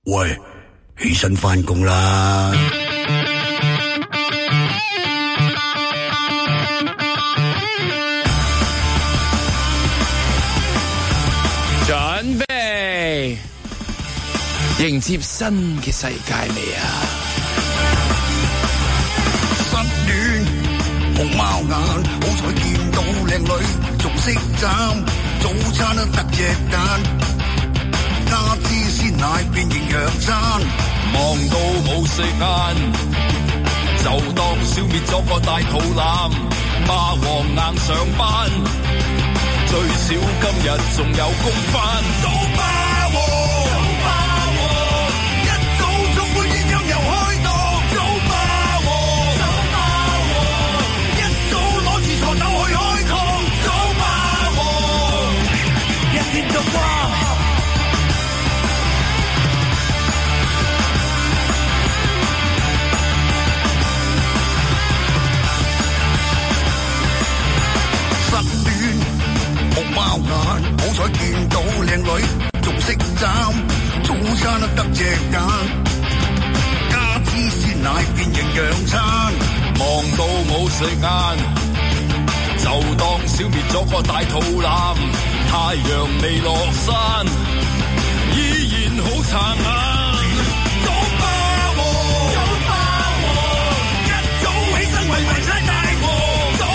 喂，起身返工啦！ 準備迎接新嘅世界未啊？ 失戀紅貓眼，好彩見到靚女，仲識斬早餐都得隻蛋，加支鮮奶變營養餐， 忙到冇食晏，就當消滅咗個大肚腩，霸王硬上班，最少今日仲有工返。早霸王，早霸王，一早充滿煙香又開檔。早霸王，早霸王，一早攞住鋤頭去開礦。早霸王，一天就光。貓眼，好彩見到靚女，仲識斬早餐都得隻蛋，加支鮮奶變營養餐，忙到冇食晏，就當消滅咗個大肚腩，太陽未落山，依然好撐眼。早霸王，早霸王，一早起身為迷猜大王。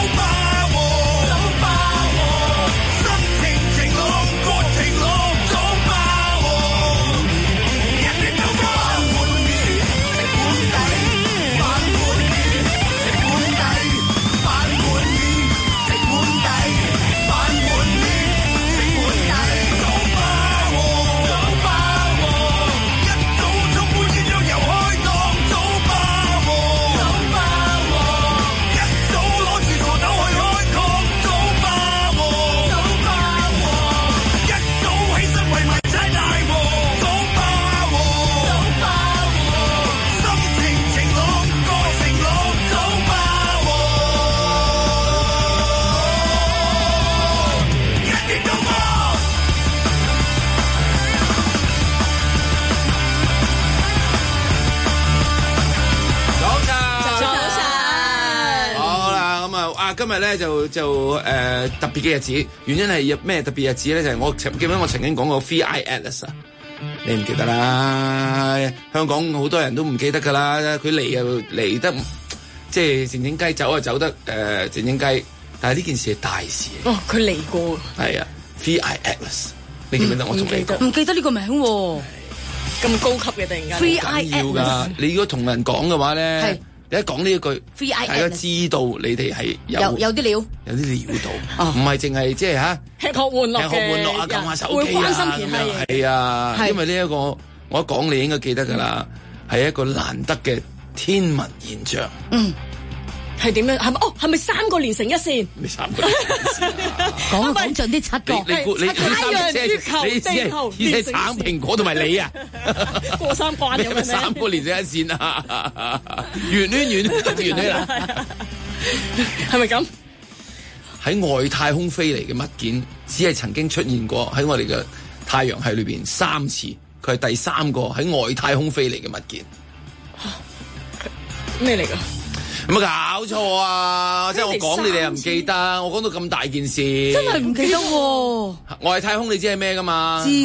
今日咧就特別嘅日子，原因係咩特別日子咧？就係我記得我曾經講過 Free Atlas 啊，你唔記得啦？香港好多人都唔記得㗎啦，佢嚟又嚟得即係靜靜雞，走啊走得靜靜雞，但係呢件事係大事。 哦，佢嚟過。係啊 Free Atlas， 你記唔記得我同你講？ 唔記得呢個名喎，咁高級嘅突然間。 Free Atlas，你如果同人講嘅話咧。你一講呢一句，大家知道你哋係有啲料， 有啲料到，唔係淨係即係嚇吃喝玩樂啊，撳下手機啊，係啊，因為呢一個我一講你應該記得㗎啦，係一個難得嘅天文現象。 嗯，係點樣？係咪？哦，係咪3個連成一線？ 咪3個連成一線啊！ 講盡啲7個。 你太陽、月球、地球， 你係橙蘋果同埋你啊！ 過3關咁樣 3個連成一線啊！圓圈啦， 係咪咁？ 喺外太空飛嚟嘅物件，只係曾經出現過喺我哋嘅太陽系裏邊3次，佢係第3個喺外太空飛嚟嘅物件。 咩嚟㗎？ 有冇搞錯啊！即係我講你哋又唔記得，我講到咁大件事， 真係唔記得喎。 外太空你知係咩㗎嘛？ 知。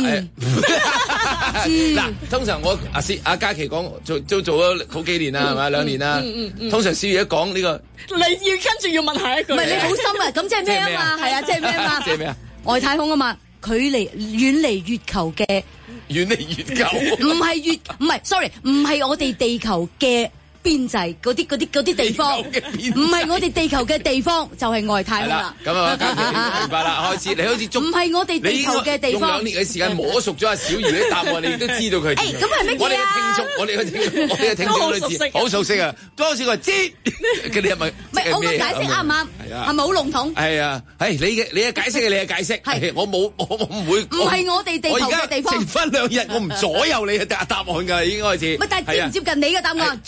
嗱，通常我阿嘉琪講做咗好幾年啦，係咪2年啦？通常小月一講呢個， 你要跟住要問下一句。唔係你好深啊！咁即係咩啊嘛？係啊，即係咩啊嘛？ 即係咩啊？ 外太空啊嘛，距離遠離月球嘅。 遠離月球。 唔係 sorry， 唔係我哋地球嘅邊際嗰啲地方，唔係我哋地球嘅地方，就係外太空啦。 咁啊，明白啦，開始你好似唔係我哋地球嘅地方。 用2年嘅時間摸熟咗阿小儀啲答案，你都知道佢。 咁係乜嘢啊？ 我哋嘅聽眾都知，好熟悉啊！多少個知？佢哋係咪？ 唔係我嘅解釋啱唔啱？係咪好籠統？ 係啊，係你嘅解釋係你嘅解釋。係我唔會。 唔係我哋地球嘅地方。 剩翻2日，我唔左右你嘅答案㗎，已經開始。 但係接唔接近你嘅答案？ 將來。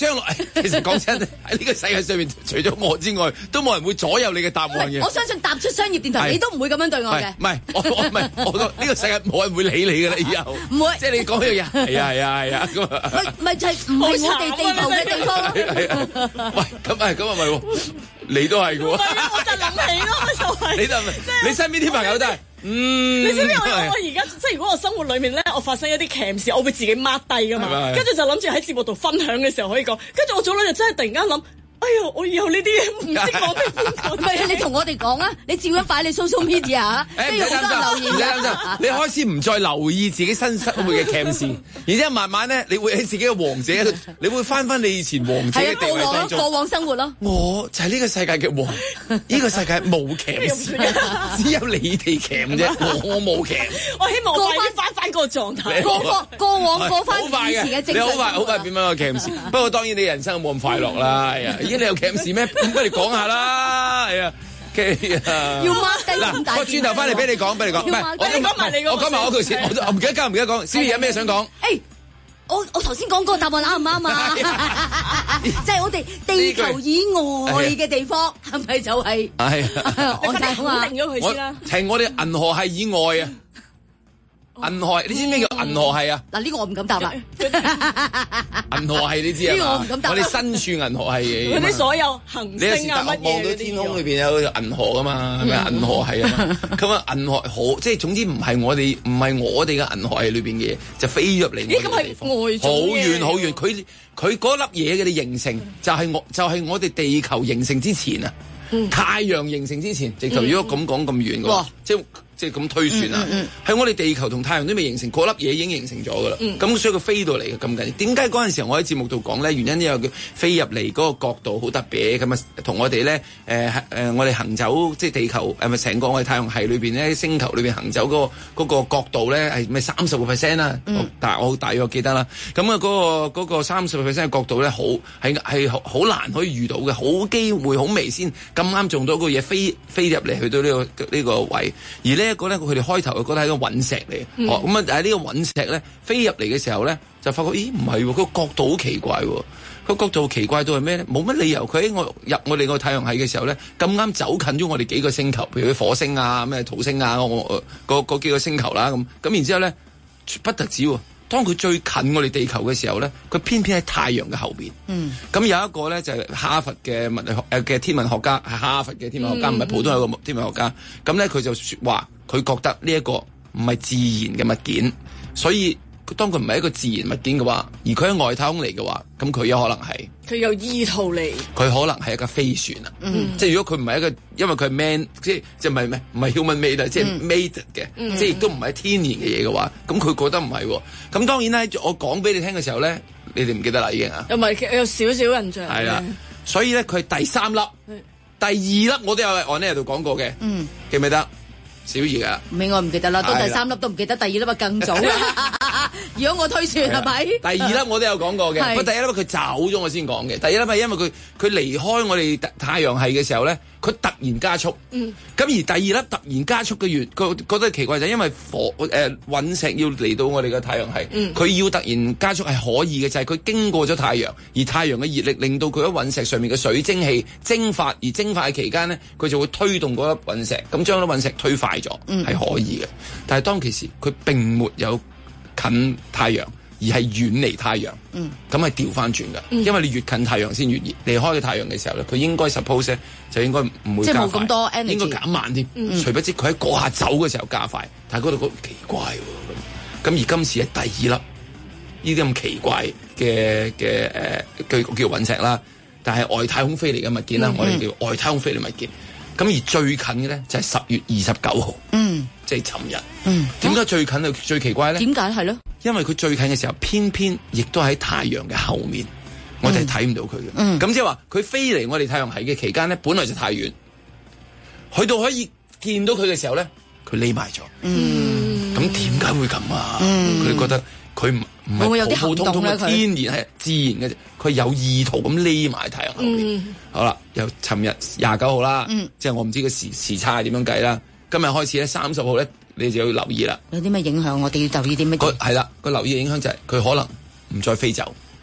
其實講真，喺呢個世界上面，除咗我之外，都冇人會左右你嘅答案嘅。 我相信踏出商業電台，你都唔會咁樣對我嘅。 唔係，我唔係，我呢個世界冇人會理你㗎啦，以後。 唔會。 即係你講呢樣嘢，係啊。 咪就係唔係我哋地球嘅地方咯？ 喂，咁咪喎，你都係嘅喎。 我就諗起咯，就係。 你都係，你身邊啲朋友都係。 你知唔知我而家即係如果我生活裏面咧，我發生一啲奇事，我會自己 mark 低噶嘛，跟住就諗住喺節目度分享嘅時候可以講，跟住我早兩日真係突然間諗，哎呀，我以後呢啲嘢唔識講俾邊個？ 唔係你同我哋講啊，你照樣擺你 social media 啊，跟住好多留言㗎。 你開始唔再留意自己新生活嘅奇事，然之後慢慢咧，你會喺自己嘅王者，你會翻你以前王者嘅地位當中。 過往生活咯。 我就係呢個世界嘅王，呢個世界冇奇事，只有你哋奇啫，我冇奇。 我希望我快啲翻個狀態， 過往過翻以前嘅正常。 你好快變翻個奇事。不過當然你人生冇咁快樂啦，係啊。咦，你有奇事咩？咁不如講下啦，係啊。 要 mark 低咁大。 我轉頭翻嚟俾你講，唔係，我講埋我句先，我唔記得講。小儀有咩想講？ 我頭先講個答案啱唔啱啊？即係我哋地球以外嘅地方，係咪就係？係。我定咗佢先啦。 係我哋銀河系以外啊。銀河，你知唔知咩叫銀河系啊？ 嗱，呢個我唔敢答啦。 銀河系你知啊？ 呢個我唔敢答。 我哋身處銀河系嗰啲所有行星啊乜嘢， 望到天空裏邊有銀河噶嘛？係咪銀河系啊嘛？咁啊，銀河好，即係總之唔係我哋嘅銀河系裏邊嘅嘢，就飛入嚟我哋地方。好遠。佢嗰粒嘢嘅形成就係我哋地球形成之前啊。太陽形成之前，直頭如果咁講咁遠嘅話，即係咁推算啊，係我哋地球同太陽都未形成，嗰粒嘢已經形成咗噶啦。咁所以佢飛到嚟嘅咁緊要。點解嗰陣時候我喺節目度講咧？原因因為佢飛入嚟嗰個角度好特別，咁啊同我哋咧我哋行走即係地球咪成個我哋太陽系裏邊咧星球裏邊行走嗰個角度咧係咪30% 啦？但係我大約記得啦。咁啊嗰個30% 嘅角度咧係好難可以遇到嘅，好機會好微先咁啱中到個嘢飛入嚟去到呢個位，而呢一個咧佢哋開頭覺得係個隕石嚟嘅，咁啊喺呢個隕石咧飛入嚟嘅時候咧就發覺咦唔係喎，個角度好奇怪喎，個角度奇怪到係咩咧？冇乜理由佢喺入我哋個太陽系嘅時候咧咁啱走近咗我哋幾個星球，譬如火星啊、咩土星啊嗰幾個星球啦咁然之後咧不特止喎。當佢最近我哋地球嘅時候咧，佢偏偏喺太陽嘅後邊。咁有一個咧就係哈佛嘅物理學嘅天文學家，係哈佛嘅天文學家，唔係普通一個天文學家。咁咧佢就話佢覺得呢一個唔係自然嘅物件，所以當佢唔係一個自然物件嘅話，而佢喺外太空嚟嘅話，咁佢有可能係佢有意圖嚟， 佢可能係一架飛船啊！即係如果佢唔係一個，因為佢係 man，即係唔係咩？唔係 human made，即係 made 嘅，即係亦都唔係天然嘅嘢嘅話，咁佢覺得唔係喎。咁當然咧，我講俾你聽嘅時候咧，你哋唔記得啦已經啊。 又唔係有少少印象。 係啦，所以咧佢係第3粒，第2粒我都有喺呢度講過嘅，記唔記得？小儀啊， 我唔記得啦，都第3粒都唔記得，第2粒啊更早啦。如果我推算係咪？ 第2粒我都有講過嘅，不過第1粒佢走咗我先講嘅。第1粒係因為佢離開我哋太陽系嘅時候咧，佢突然加速。咁而第2粒突然加速嘅原，佢覺得奇怪就係因為隕石要嚟到我哋嘅太陽系，佢要突然加速係可以嘅，就係佢經過咗太陽，而太陽嘅熱力令到佢喺隕石上面嘅水蒸氣蒸發，而蒸發嘅期間咧，佢就會推動嗰粒隕石，咁將粒隕石推快咗，係可以嘅。但係當其時佢並沒有近太陽，而係遠離太陽，咁係調翻轉㗎。因為你越近太陽先越熱，離開嘅太陽嘅時候咧，佢應該 suppose 就應該唔會加快， 即係冇咁多 energy， 應該減慢添。殊不知佢喺嗰下走嘅時候加快，但係嗰度好奇怪喎。咁而今次係第2粒呢啲咁奇怪嘅叫隕石啦，但係外太空飛嚟嘅物件啦，我哋叫外太空飛嚟物件。咁而最近嘅咧就係10月29號，即係尋日。點解最近就最奇怪咧？ 點解係咯？ 因為佢最近嘅時候，偏偏亦都喺太陽嘅後面，我哋睇唔到佢嘅。咁即係話佢飛嚟我哋太陽系嘅期間咧，本來就太遠，去到可以見到佢嘅時候咧，佢匿埋咗。咁點解會咁啊？佢哋覺得佢唔係普普通通嘅天然係自然嘅啫，佢有意圖咁匿埋太陽後邊。好啦，由尋日29號啦，即係我唔知個時差係點樣計啦。今日開始咧30號咧，你就要留意啦。 有啲咩影響？我哋要留意啲乜嘢？ 係啦，個留意嘅影響就係佢可能唔再飛走。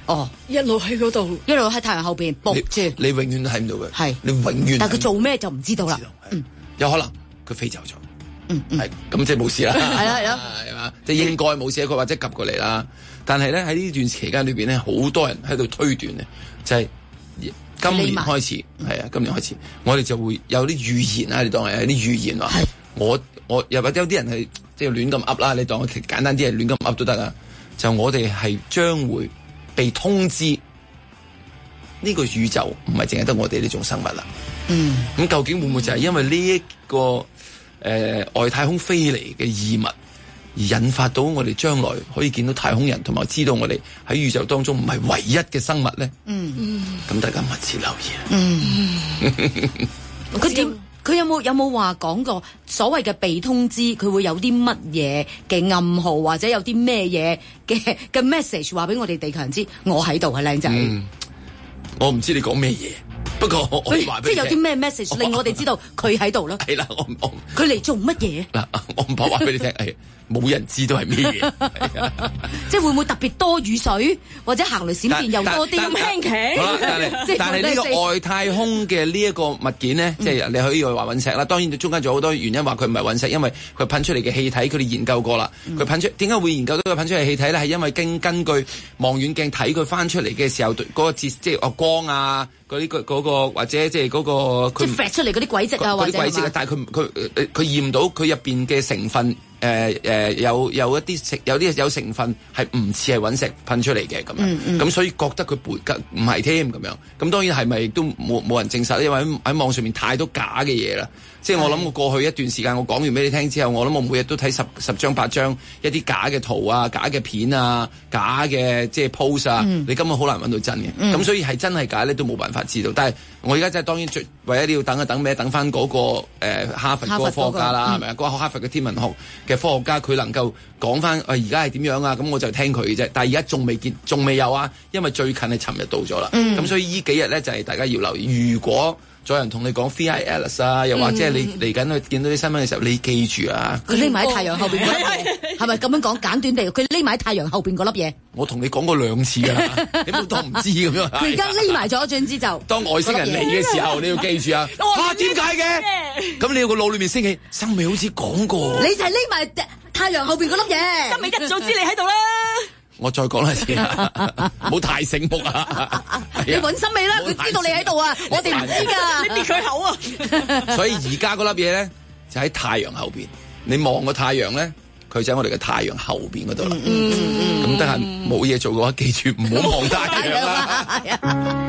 哦， 一路喺嗰度， 一路喺太陽後邊伏住， 你永遠都睇唔到佢。 係， 你永遠。 但係佢做咩就唔知道啦。 有可能佢飛走咗。係咁即係冇事啦。 係啦， 係嘛，即係應該冇事，佢或者及過嚟啦。但係咧喺呢段期間裏邊咧，好多人喺度推斷咧，就係今年開始，係啊，今年開始，我哋就會有啲預言啊，你當係有啲預言話，我又或者有啲人係即係亂咁噏啦，你當我簡單啲係亂咁噏都得啊。就我哋係將會被通知呢個宇宙唔係淨係得我哋呢種生物啦。咁究竟會唔會就係因為呢一個外太空飛嚟嘅異物，而引發到我哋將來可以見到太空人，同埋知道我哋喺宇宙當中唔係唯一嘅生物咧？咁大家密切留意。 佢有冇話講過所謂嘅被通知？佢會有啲乜嘢嘅暗號，或者有啲咩嘢嘅 message 話俾我哋地球人知？我喺度啊，靚仔。 我唔知你講咩嘢。不過我話俾你聽， 即係有啲咩 message 令我哋知道佢喺度咯。 係啦， 佢嚟做乜嘢？ 嗱，我唔怕話俾你聽，係冇人知道係咩嘢。 即係會唔會特別多雨水，或者行雷閃電又多啲咁輕騎？ 好啦，但係呢個外太空嘅呢一個物件咧，即係你可以話隕石啦。當然中間仲有好多原因話佢唔係隕石，因為佢噴出嚟嘅氣體，佢哋研究過啦。佢噴出點解會研究到佢噴出嚟氣體咧？係因為根據望遠鏡睇佢翻出嚟嘅時候，嗰個即係光啊。嗰個或者即係嗰個佢即係出嚟嗰啲軌跡啊，或者嗰啲軌跡啊，但係佢驗到佢入邊嘅成分有一啲有成分係唔似係隕石噴出嚟嘅咁樣，咁所以覺得佢唔係添咁樣。咁當然係咪都冇人證實，因為喺網上面太多假嘅嘢啦。即係我諗我過去一段時間我講完俾你聽之後，我諗我每日都睇十張8張一啲假嘅圖啊、假嘅片啊、假嘅即係 post 啊，你根本好難揾到真嘅。咁所以係真係假咧都冇辦法知道。但係我而家真係當然唯一你要等一等咩？等翻嗰個哈佛嗰個科學家啦，係咪啊？嗰個哈佛嘅天文學嘅科學家佢能夠講翻而家係點樣啊？咁我就聽佢嘅啫。但係而家仲未有啊，因為最近係尋日到咗啦。咁所以呢幾日咧就係大家要留意。如果再有人同你講 VI Alice 啊，又或者你嚟緊去見到啲新聞嘅時候，你記住啊！ 佢匿埋喺太陽後邊嗰粒嘢，係咪咁樣講？簡短地，佢匿埋喺太陽後邊嗰粒嘢。我同你講過2次㗎啦，你冇當唔知咁樣。 佢而家匿埋咗，總之就當外星人嚟嘅時候，你要記住啊！點解嘅？咁你有個腦裏面升起，森美好似講過。 你就係匿埋太陽後邊嗰粒嘢。 森美一早知你喺度啦。 我再講一次，唔好太醒目啊！ 你揾森美啦，佢知道你喺度啊，我哋唔知㗎。 你別佢口啊！ 所以而家嗰粒嘢咧，就喺太陽後邊。你望個太陽咧，佢就喺我哋嘅太陽後邊嗰度啦。咁得閒冇嘢做嘅話，記住唔好望太陽啦。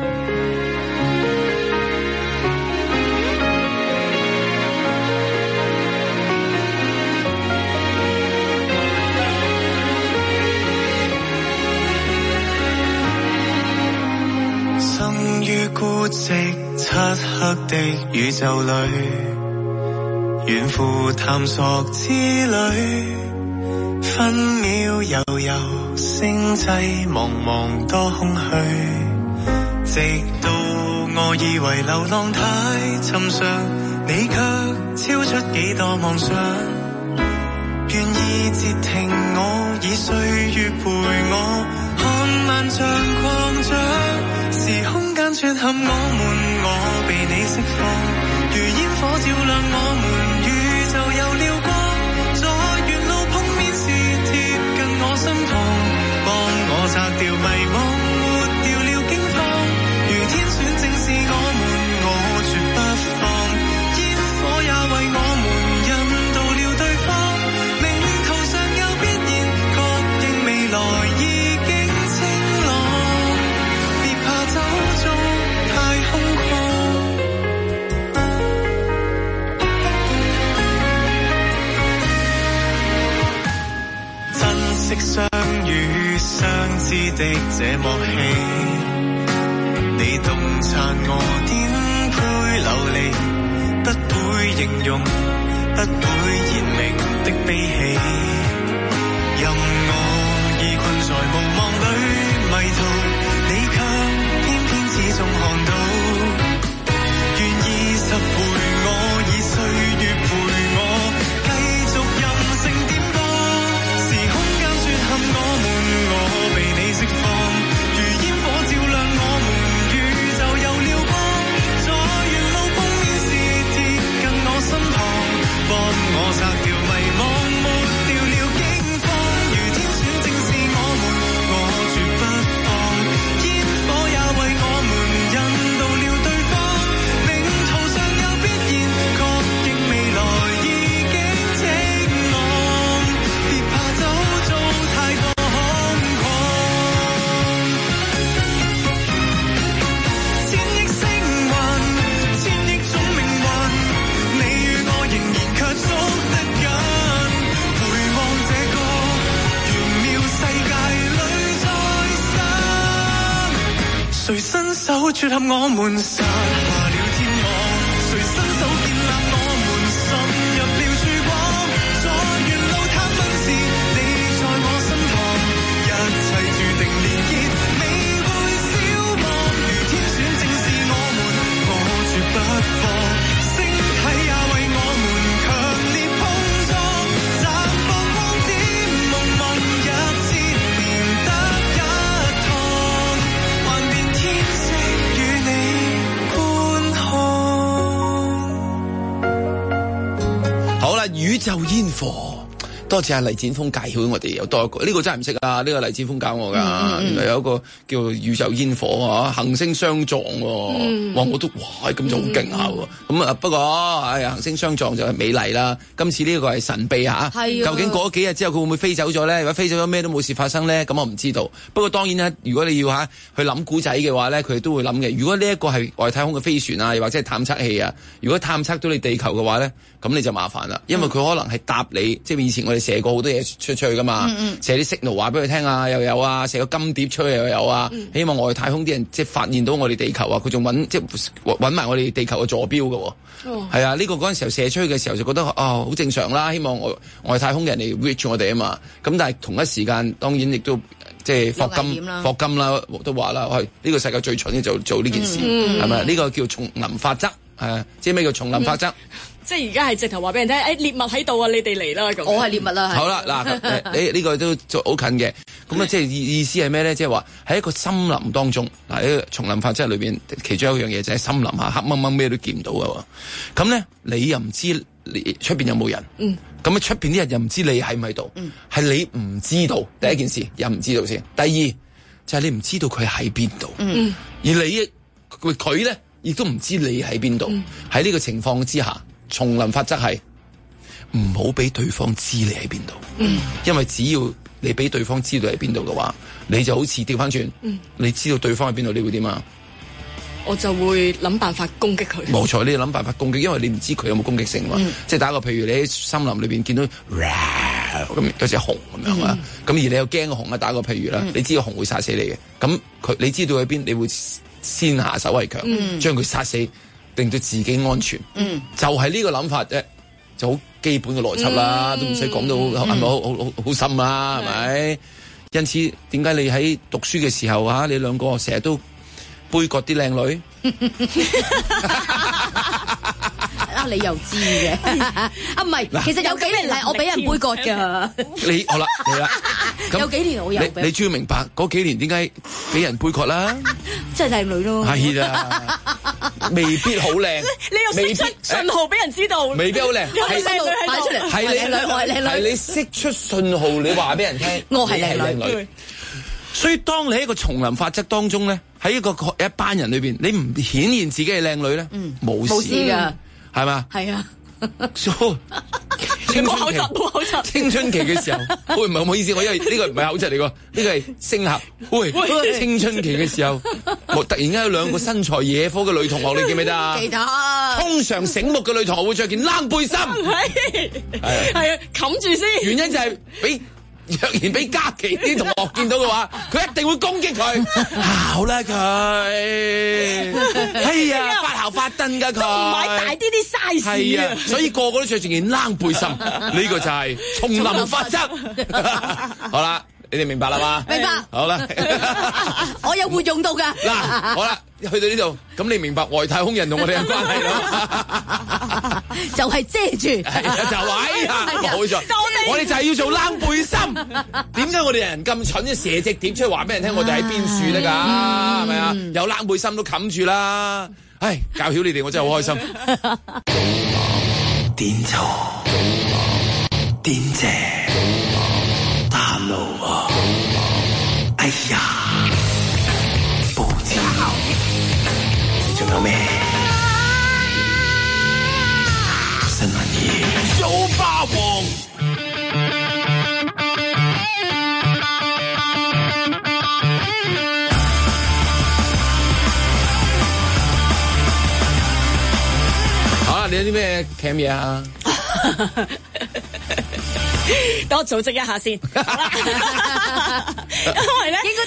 生於孤寂漆黑的宇宙裏，遠赴探索之旅，分秒悠悠，星際茫茫多空虛，直到我以為流浪太尋常，你卻超出幾多妄想，願意截停我，以歲月陪我，看萬丈擴張。時空間撮合我們，我被你釋放，如煙火照亮我們，宇宙有了光，在沿路碰面時貼近我身旁，幫我摘掉迷惘，抹掉了驚慌，如天選正是我們，我絕不放，煙火也為我們引導了對方，命途上有必然，確認未來已經晴朗，別怕走中太空曠，珍惜相遇相知的這默契，你洞察我顛沛流離，不會形容，不會言明的悲喜，任我已困在無望裏迷途，你卻偏偏始終看到，願意拾回我，以歲月陪我，繼續任性點播，時空間撮合我們，我被你釋放，如煙誰伸手撮合我們，撒下了天網？誰伸手建立我們，滲入了曙光？在沿路探問時，你在我身旁，一切注定連結，未會消亡。如天選，正是我們，我絕不放。星體也為我們強烈碰撞，綻放光點，夢夢一千年得一趟，幻變天色與你觀看。 好啦，宇宙煙火。多謝阿黎展峰介紹我哋有多一個，呢個真係唔識啊！呢個黎展峰教我㗎，原來有一個叫宇宙煙火啊，行星相撞喎，哇！我都哇咁就好勁下喎，咁啊不過行星相撞就係美麗啦。今次呢個係神秘嚇，究竟過咗幾日之後佢會唔會飛走咗咧？如果飛走咗咩都冇事發生咧，咁我唔知道。不過當然啦，如果你要去諗古仔嘅話咧，佢哋都會諗嘅。如果呢一個係外太空嘅飛船啊，又或者係探測器啊，如果探測到你地球嘅話咧，咁你就麻煩啦，因為佢可能係搭你，即係以前我哋射過好多嘢出去噶嘛，射啲signal話俾佢聽啊，又有啊，射個金碟出去又有啊，希望外太空啲人即係發現到我哋地球啊，佢仲揾埋我哋地球嘅坐標㗎喎，係啊，呢個嗰陣時候射出去嘅時候就覺得好正常啦，希望外太空人嚟 reach 我哋啊嘛，咁但係同一時間當然亦都即係霍金啦都話啦，呢個世界最蠢嘅就做呢件事係咪？呢個叫叢林法則，即係咩叫叢林法則？ 即係而家係直頭話俾人聽，獵物喺度啊，你哋嚟啦咁。我係獵物啦。 好啦，嗱，你呢個都好近嘅，咁啊，即係意思係咩咧？即係話喺一個森林當中，嗱，呢個叢林法則裏邊，其中一樣嘢就係森林下黑掹掹咩都見唔到嘅喎。咁咧，你又唔知出邊有冇人？咁啊，出邊啲人又唔知你喺唔喺度？係你唔知道第一件事，又唔知道先。第二就係你唔知道佢喺邊度。而你佢咧，亦都唔知你喺邊度。喺呢個情況之下。叢林法則係唔好俾對方知你喺邊度，因為只要你俾對方知道喺邊度嘅話，你就好似調翻轉，你知道對方喺邊度，你會點啊？ 我就會諗辦法攻擊佢。冇錯，你要諗辦法攻擊，因為你唔知佢有冇攻擊性嘛。即係打個譬如你喺森林裏邊見到咁有隻熊咁樣啊，咁而你又驚個熊啊，打個譬如啦，你知個熊會殺死你嘅，咁你知道喺邊，你會先下手為強，將佢殺死。令到自己安全，就係呢個諗法啫，就好基本嘅邏輯啦，都唔使講到係咪好深啦，係咪？因此點解你喺讀書嘅時候你兩個成日都杯葛啲靚女？ 你又知嘅唔係，其實有幾年嚟我俾人杯葛㗎。 你好啦， 有幾年我有。 你終於明白嗰幾年點解俾人杯葛啦？ 即係靚女咯。 係啦，未必好靚。 你又釋出信號俾人知道， 未必好靚。 係擺出嚟，係靚女，我係靚女。 係你釋出信號，你話俾人聽， 我係靚女。 所以當你喺一個叢林法則當中咧，喺一班人裏邊，你唔顯現自己係靚女咧，冇事㗎。係嘛？係啊。 冇口窒，冇口窒。 青春期嘅時候，唔好意思，我因為呢個唔係口窒嚟㗎，呢個係聲合。青春期嘅時候，我突然間有兩個身材野火嘅女同學，你記唔記得啊？ 記得。 通常醒目嘅女同學會着件冷背心。 係啊，冚住先。 原因就係若然俾嘉琪啲同學見到嘅話，佢一定會攻擊佢，姣啦佢，哎呀發姣發燈㗎佢， 買大啲 size 係啊，所以個個都着住件冷背心，呢個就係叢林法則。好啦，你哋明白啦嘛？ 明白。 好啦， 我有活用到㗎。 嗱，好啦，去到呢度，咁你明白外太空人同我哋嘅關係啦？ 就係遮住， 就係冇錯。我哋就係要做冷背心。點解我哋人咁蠢，射隻碟出去話俾人聽我哋喺邊處得㗎？係咪啊？有冷背心都冚住啦。唉，教曉你哋我真係好開心。 點錯點正大路啊！哎呀，報紙你仲有咩新聞嘢？ 小霸王。 你有啲咩 cam 嘢啊？ 等我組織一下先，因為咧應該都係食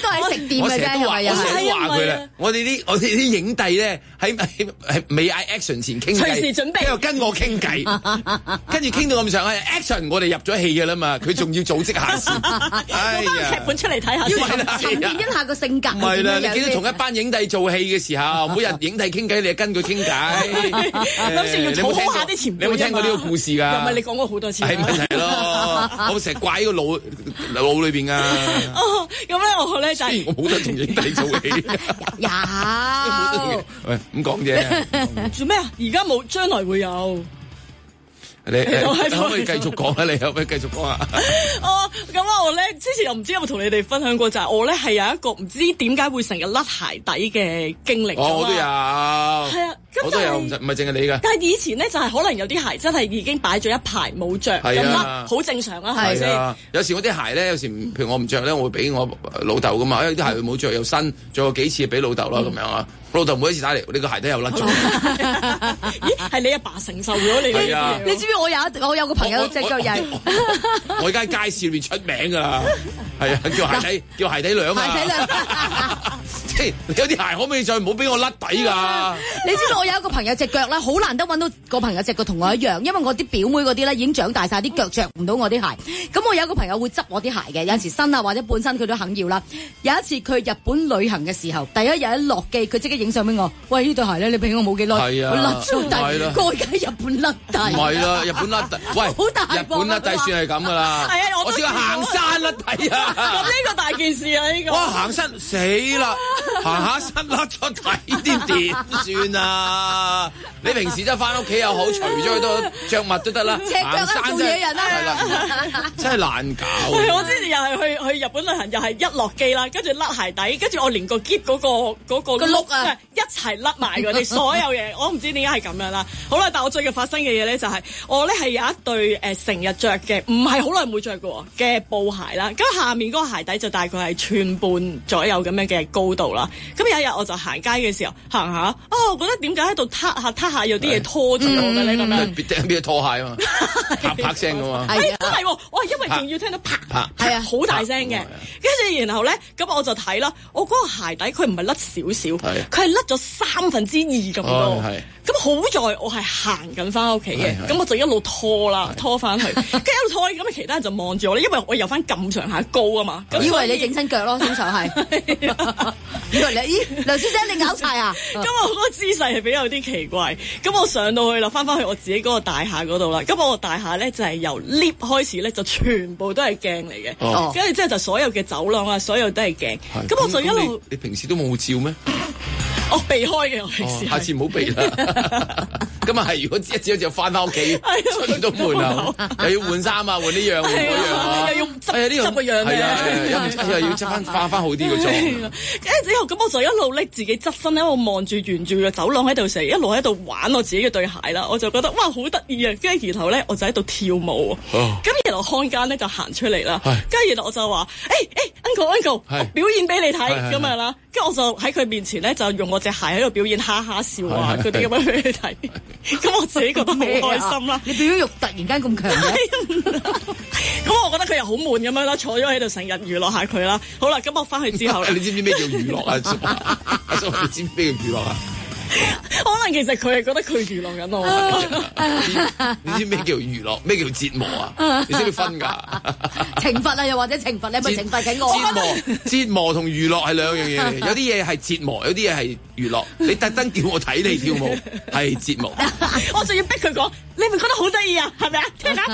掂嘅啫，係咪又我成日都話佢啦係啊， 我哋啲影帝咧喺未嗌 action 前傾偈， 隨時準備跟住跟我傾偈，跟住傾到咁上下 action， 我哋入咗戲嘅啦嘛，佢仲要組織下先，哎攞翻個劇本出嚟睇下先。 沉澱一下個性格。 唔係啦，你見到同一班影帝做戲嘅時候，每日影帝傾偈，你就跟佢傾偈， 諗住要討好下啲前輩。 你有冇聽過呢個故事㗎？ 又唔係你講過好多次。 係咪係咯？我成日掛喺個腦裏邊㗎。 哦，咁咧我咧就係我冇得同影帝做戲。 有。 喂，咁講啫。 做咩啊？而家冇，將來會有。 你可唔可以繼續講啊？你可唔可以繼續講啊？ 哦，咁我咧之前又唔知有冇同你哋分享過，就係我咧係有一個唔知點解會成日甩鞋底嘅經歷。 我都有。 係啊， 我都有，唔係淨係你㗎。 但係以前咧就係可能有啲鞋真係已經擺咗一排冇着，咁甩好正常啊，係咪先？ 有時我啲鞋咧，有時譬如我唔着咧，我會俾我老豆㗎嘛，因為啲鞋冇着又新，着過幾次俾老豆啦咁樣啊。老豆每一次打嚟，你個鞋底又甩咗。 咦？係你阿爸承受咗你呢啲嘢？ 你知唔知我有個朋友隻腳曳？ 我而家喺街市裏邊出名㗎啦，係啊，叫鞋底娘啊！ 鞋底娘， 即係有啲鞋可唔可以再唔好俾我甩底㗎？ 你知道我有一個朋友隻腳咧，好難得揾到個朋友隻腳同我一樣，因為我啲表妹嗰啲咧已經長大晒，啲腳着唔到我啲鞋。咁我有一個朋友會執我啲鞋嘅，有陣時新啊或者半新佢都肯要啦。有一次佢去日本旅行嘅時候，第一日一落機，佢即刻影相俾我。喂，呢對鞋咧，你俾我冇幾耐，我甩咗底，我而家喺日本甩底。 唔係啦，日本甩底，喂， 好大日本甩底算係咁㗎啦。 係啊， 我試過行山甩底啊。 咁呢個大件事啊，呢個。 哇！行山死啦，行下山甩咗底啲點算啊？你平時真係翻屋企又好，除咗佢都着襪都得啦。行山做嘢人啦， 係啦，真係難搞。 我之前又係去日本旅行，又係一落機啦，跟住甩鞋底，跟住我連個篋嗰個碌啊一齊甩埋嗰啲所有嘢，我唔知點解係咁樣啦。好啦，但我最近發生嘅嘢咧就係我咧係有一對成日着嘅，唔係好耐冇着過嘅布鞋啦。咁下面嗰個鞋底就大概係寸半左右咁樣嘅高度啦。咁有一日我就行街嘅時候行下，我覺得點解喺度撻下有啲嘢拖住我嘅咧咁樣？ 掟邊拖鞋啊嘛，啪啪聲噶嘛。 係真係喎，我係因為仲要聽到啪，係啊，好大聲嘅。跟住然後咧，咁我就睇啦，我嗰個鞋底佢唔係甩少少，佢係甩咗2/3咁多。咁好在我係行緊翻屋企嘅，咁我就一路拖啦，拖翻去，跟住一路拖，咁其他人就望住我咧，因為我有翻咁上下高啊嘛。 以為你整親腳咯，通常係。以為你咦，梁小姐你拗柴啊？ 咁我嗰個姿勢係比較有啲奇怪。咁我上到去啦，翻去我自己嗰個大廈嗰度啦。咁我個大廈咧就係由 lift 開始咧，就全部都係鏡嚟嘅。跟住之後就所有嘅走廊啊，所有都係鏡。咁我就一路。 你平時都冇照咩？ 我避開嘅，我平時。 下次唔好避啦。咁啊係，如果一朝就翻屋企，出唔到門口，又要換衫啊，換呢樣換嗰樣啊， 又要執個樣嘅， 又要執翻好啲個裝。 跟住之後，咁我就一路拎自己側身喺度望住沿住個走廊喺度成，一路喺度玩我自己嘅對鞋啦。我就覺得哇好得意啊！跟住然後咧，我就喺度跳舞。咁然後看更咧就行出嚟啦。跟住然後我就話：Uncle，我表演俾你睇咁樣啦。跟住我就喺佢面前咧，就用我隻鞋喺度表演哈哈笑啊嗰啲咁樣俾你睇。咁我自己覺得好開心啦！ 你表演欲突然間咁強嘅， 咁我覺得佢又好悶咁樣啦，坐咗喺度成日娛樂下佢啦。好啦，咁我翻去之後， 你知唔知咩叫娛樂啊？阿叔，你知唔知咩叫娛樂啊？ 可能其實佢係覺得佢娛樂緊我。 你知咩叫娛樂？咩叫折磨啊？你識唔識分㗎？ 懲罰啊，又或者懲罰，你係咪懲罰緊我？ 折磨同娛樂係兩樣嘢。有啲嘢係折磨，有啲嘢係娛樂。你特登叫我睇你跳舞係折磨。 我仲要逼佢講，你咪覺得好得意啊？係咪啊？聽下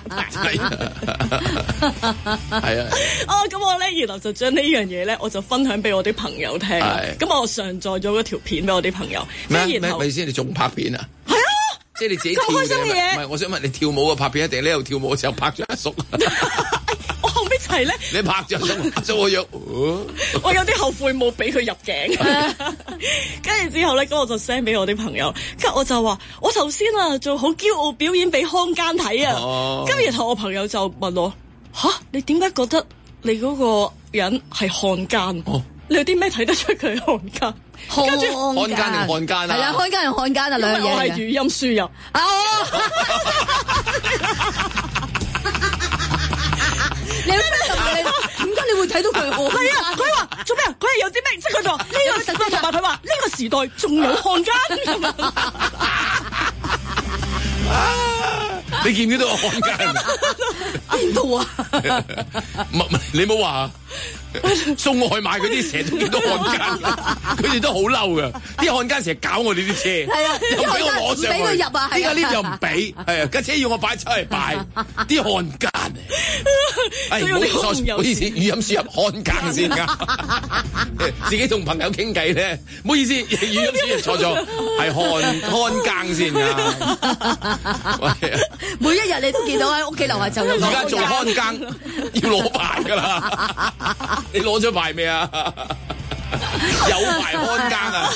係啊。 咁我咧，然後就將呢樣嘢咧，我就分享俾我啲朋友聽。咁我上載咗嗰條片俾我啲朋友。 咩咪先？你仲拍片啊？ 係啊， 即係你自己跳咁開心嘅嘢。 唔係，我想問你跳舞嘅拍片一定呢度跳舞嘅時候拍咗阿叔？ 我後尾就係咧， 你拍咗阿叔我有啲後悔冇俾佢入鏡。跟住之後咧，咁我就 send 俾我啲朋友，跟住我就話：我頭先啊做好驕傲表演俾康奸睇啊。跟住然後我朋友就問我：吓，你點解覺得你嗰個人係漢奸？你有啲咩睇得出佢係漢奸？ 漢奸定漢奸啊？ 係啦，漢奸定漢奸啊，兩樣嘢。 我係語音輸入。 你點解你會睇到佢？係啊，佢話做咩啊？佢佢就話呢個時代，同埋佢話呢個時代仲有漢奸咁樣。 你見唔見到個漢奸？ 邊度啊？ 唔，你冇話送外賣嗰啲成日都見到漢奸，佢哋都好嬲噶。啲漢奸成日搞我哋啲車， 係啊， 又唔俾我攞上去， 唔俾佢入啊， 呢個 lift 又唔俾，係啊，架車要我擺出嚟擺，啲漢奸嚟。唔好意思，語音輸入漢奸先㗎。自己同朋友傾偈咧，唔好意思，語音輸入錯咗，係漢奸先㗎。 每一日你都見到喺屋企樓下就有。 而家做看更要攞牌㗎啦，你攞咗牌未啊？有牌看更啊！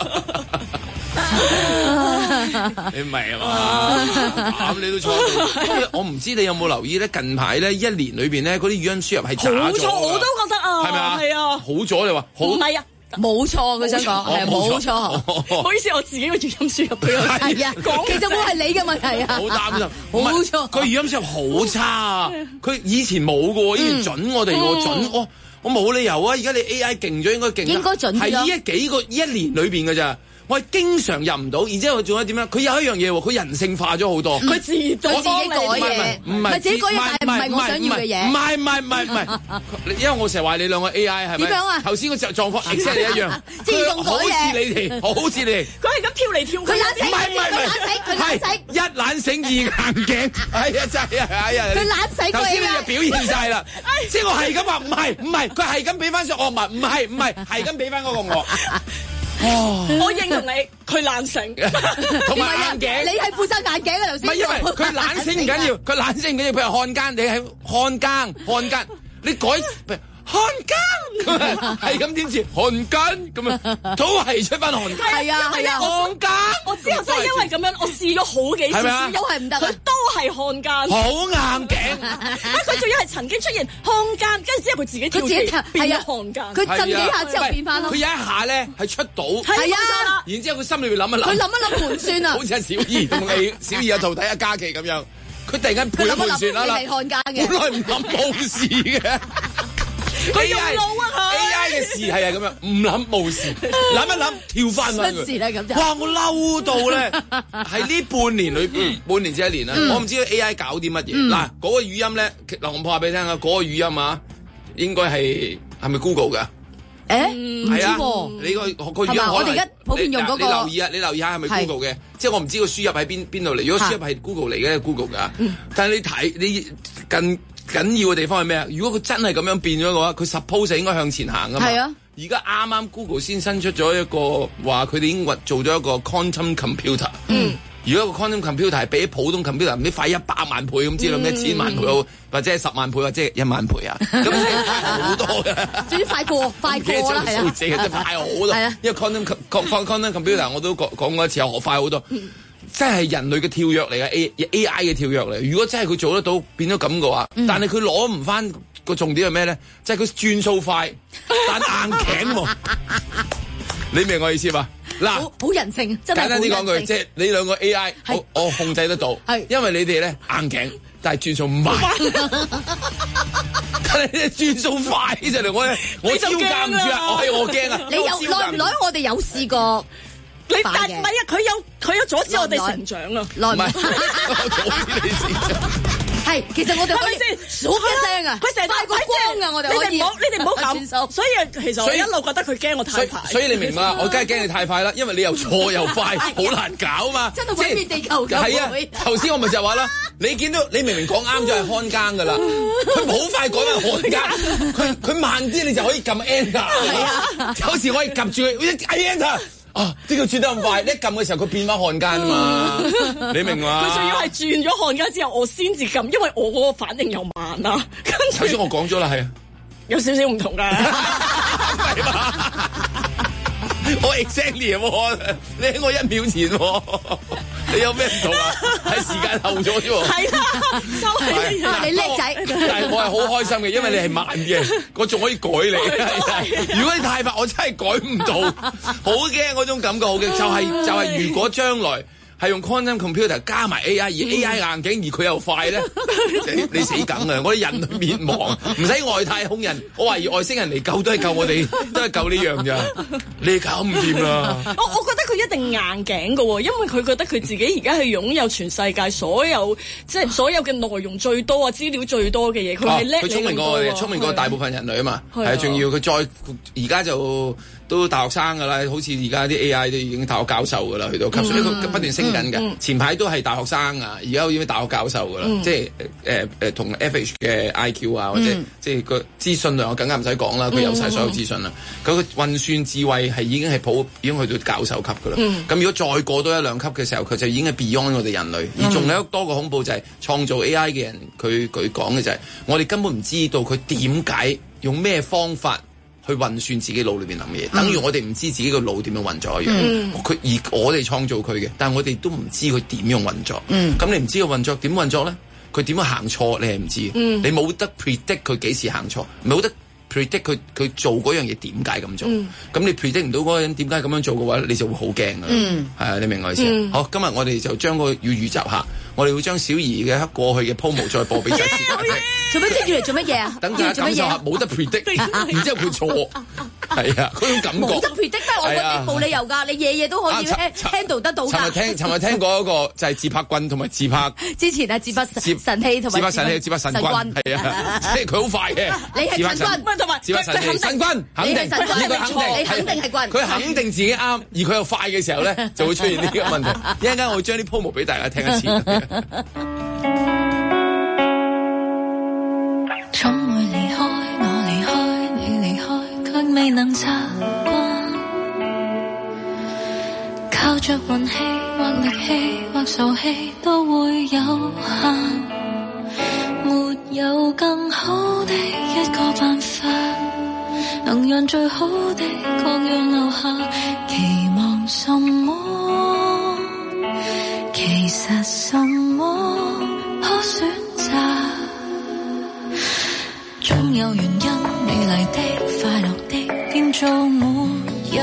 你唔係啊嘛？咁你都錯。我唔知你有冇留意咧？近排咧一年裏邊咧嗰啲語音輸入係渣咗。 好錯，我都覺得啊， 係咪啊？ 係啊， 好咗你話好唔係啊？ 冇錯，佢想講係冇錯。 唔好意思，我自己個語音輸入俾我。 係啊，其實冇係你嘅問題啊。 好擔心， 冇錯。 佢語音輸入好差啊！佢以前冇嘅喎，以前準我哋喎，準我冇理由啊！而家你 AI 勁咗，應該勁。應該準啲咯。係一年裏邊嘅咋。我係經常入唔到，然之後仲有點樣？佢有一樣嘢喎，佢人性化咗好多。佢自己改嘢，唔係自己改嘢，但係唔係我想要嘅嘢。 唔係，因為我成日話你兩個 AI 係咪？ 點樣啊？ 頭先個狀況 exactly 一樣， 自動改嘢， 好似你哋。 佢係咁跳嚟跳去。 佢懶醒， 唔係， 佢懶醒， 一懶醒二硬頸。係啊，真係啊， 佢懶醒。 頭先你就表現晒啦，即係我係咁話，唔係，佢係咁俾翻上我，唔係，係咁俾翻嗰個我。 我認同你，佢懶醒， 同埋硬頸。 你係負責硬頸嘅頭先。 唔係因為佢懶醒唔緊要，佢懶醒唔緊要。譬如漢奸，你係漢奸，你改漢奸係咁點算？漢奸咁啊，都係出翻漢奸。 係啊， 漢奸。 我之後真係因為咁樣，我試咗好幾次， 係都係唔得。 佢都係漢奸， 好硬頸。 佢仲要係曾經出現漢奸，跟住之後佢自己跳變咗漢奸。 佢震幾下之後變翻咯。 佢有一下咧係出到， 係啊。 然之後佢心裏邊諗一諗， 佢諗一諗盤算啊， 好似係小儀同你小儀有徒弟阿嘉琪咁樣，佢突然間配咗盤算啦。 係漢奸嘅， 本來唔諗冇事嘅。 佢用腦啊 ！AI 嘅事係啊咁樣，唔諗冇事，諗一諗跳翻去。 出事啦咁就。 哇！我嬲到咧，喺呢半年裏邊，半年至一年啦，我唔知 AI 搞啲乜嘢。嗱，嗰個語音咧，嗱我話俾你聽啊，嗰個語音啊，應該係咪 Google 㗎？ 唔知喎。 你個語音我哋而家普遍用嗰個。 你留意下係咪 Google 嘅？即係我唔知個輸入喺邊度嚟。如果輸入係 Google 嚟嘅，Google 㗎。但係你睇你緊要嘅地方係咩啊？如果佢真係咁樣變咗嘅話，佢 suppose 應該向前行噶嘛。係啊。而家啱啱 Google 先新出咗一個話，佢哋已經做咗一個 quantum computer。如果個 quantum computer 係比普通 computer 唔知快100萬倍咁之類，咩1000萬倍或者係10萬倍或者係1萬倍啊？咁即係快好多嘅。總之快過啦，係啊。數字真係快好多。係啊。因為 quantum computer 我都講過一次，又快好多。真係人類嘅跳躍嚟嘅 AI 嘅跳躍嚟。如果真係佢做得到變咗咁嘅話，但係佢攞唔翻個重點係咩咧？就係佢轉數快，但硬頸喎。你明我意思嘛？嗱， 好人性，真係簡單啲講句，即係你兩個 AI，我控制得到，因為你哋咧硬頸，但係轉數慢。但係你轉數快就嚟，我招架唔住啊！我驚啊！ 你有耐唔耐？我哋有試過。 但係唔係啊？佢有阻止我哋成長啊！ 唔係，我阻止你成長。 係，其實我哋可以數一聲啊！ 佢成日快過光啊！我哋你哋唔好咁。所以其實我一路覺得佢驚我太快。 所以你明嘛？我梗係驚你太快啦，因為你又錯又快，好難搞嘛。 真係毀滅地球㗎！ 係啊，頭先我咪就話啦，你見到你明明講啱咗係看更㗎啦，佢好快改翻看更，佢慢啲你就可以撳 enter。係啊，有時可以撳住佢，enter。啊！呢個轉得咁快，一撳嘅時候佢變翻漢奸啊嘛，你明嘛？ 佢仲要係轉咗漢奸之後，我先至撳，因為我嗰個反應又慢啦。 頭先我講咗啦，係啊， 有少少唔同㗎。 係嘛？我 exactly 喎，你喺我1秒前喎，你有咩唔同啊？係時間後咗啫喎。係啦，就係你叻仔。 但係我係好開心嘅，因為你係慢嘅，我仲可以改你。如果你太快，我真係改唔到，好驚嗰種感覺，好驚。就係如果將來係用 quantum computer 加埋 AI， 而 AI 硬頸而佢又快咧，你死梗啊！我哋人類滅亡，唔使外太空人，我懷疑外星人嚟救都係救我哋，都係救呢樣咋？你搞唔掂啦！ 我覺得佢一定硬頸㗎喎，因為佢覺得佢自己而家係擁有全世界所有嘅內容最多啊，資料最多嘅嘢，佢係叻。 佢聰明過我哋，聰明過大部分人類啊嘛，係仲要佢再而家就都大學生㗎啦，好似而家啲 AI 都已經大學教授㗎啦，去到級數，因為佢不斷升緊㗎。前排都係大學生啊，而家好似大學教授㗎啦，即係同 FH 嘅 IQ 啊，或者即係個資訊量更加唔使講啦，佢有晒所有資訊啦。佢個運算智慧係已經去到教授級㗎啦。咁如果再過多一兩級嘅時候，佢就已經係 beyond 我哋人類。而仲有多個恐怖就係創造 AI 嘅人，佢講嘅就係我哋根本唔知道佢點解用咩方法去運算自己腦裏邊諗嘅嘢，等於我哋唔知自己個腦點樣運作一樣。而我哋創造佢嘅，但係我哋都唔知佢點樣運作。咁你唔知個運作點運作咧？佢點樣行錯你係唔知。你冇得 predict 佢幾時行錯，冇得 predict 佢做嗰樣嘢點解咁做。咁你 predict 唔到嗰個人點解咁樣做嘅話，你就會好驚㗎。係啊，你明我意思？好，今日我哋就將個要預習下。我哋會將小儀嘅過去嘅 promo 再播俾大家睇。 做咩接住嚟做乜嘢啊？ 等大家感受下，冇得 predict， 然之後佢錯，係啊，嗰種感覺。冇得 predict，但係我覺得冇理由㗎，你嘢都可以 handle 得到㗎。尋日聽過一個就係自拍棍同埋自拍。之前啊，自拍神器同埋。自拍神器、自拍神棍，係啊，即係佢好快嘅。你係神棍，同埋自拍神器神棍，肯定呢個肯定，你肯定係棍。佢肯定自己啱，而佢又快嘅時候咧，就會出現呢個問題。一陣間我會將啲 promo 俾大家聽一次。 總會離開，我離開，你離開，卻未能習慣。靠着運氣或力氣或傻氣都會有限，沒有更好的一個辦法，能讓最好的各樣留下。期望什麼？其實什麼可選擇？總有原因，美麗的、快樂的，變做沒有。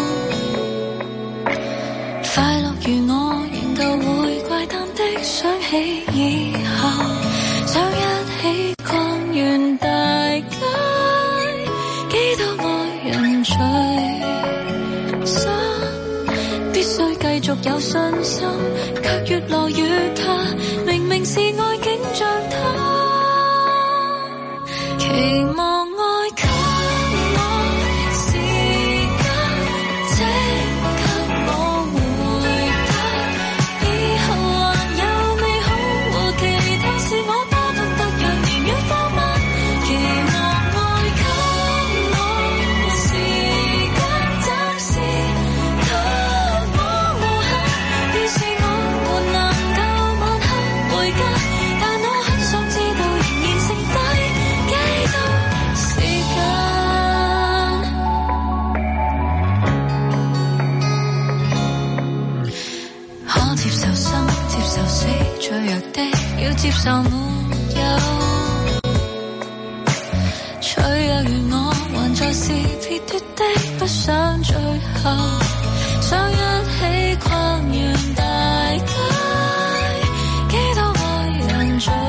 快樂如我，仍舊會怪誕的想起以後，想一起逛完大街，幾多愛人聚散，必須繼續有信心，卻越來越怕，明明是愛竟像他。期望愛給我時間，請給我回答，以後還有美好和其他事，我多懂得讓年月放慢。期望愛給我時間，暫時給我無限，要是我沒能夠晚黑回家，但我很想知道仍然剩低可接受生，接受死，脆弱的要接受沒有。脆弱如我，還在是撇脱的，不想最後想一起逛完大街，幾多愛人聚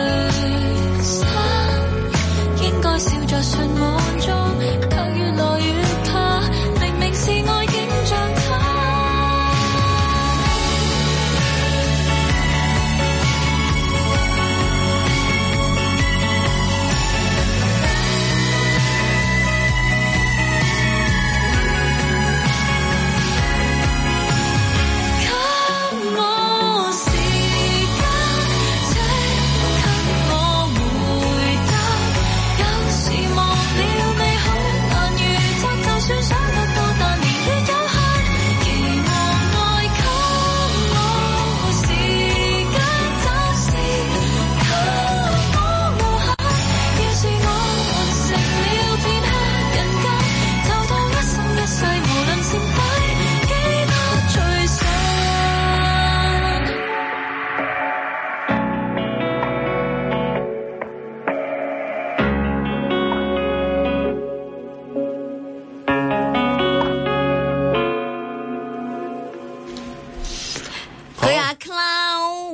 散，應該笑着說滿足，卻越來越怕，明明是愛竟像他。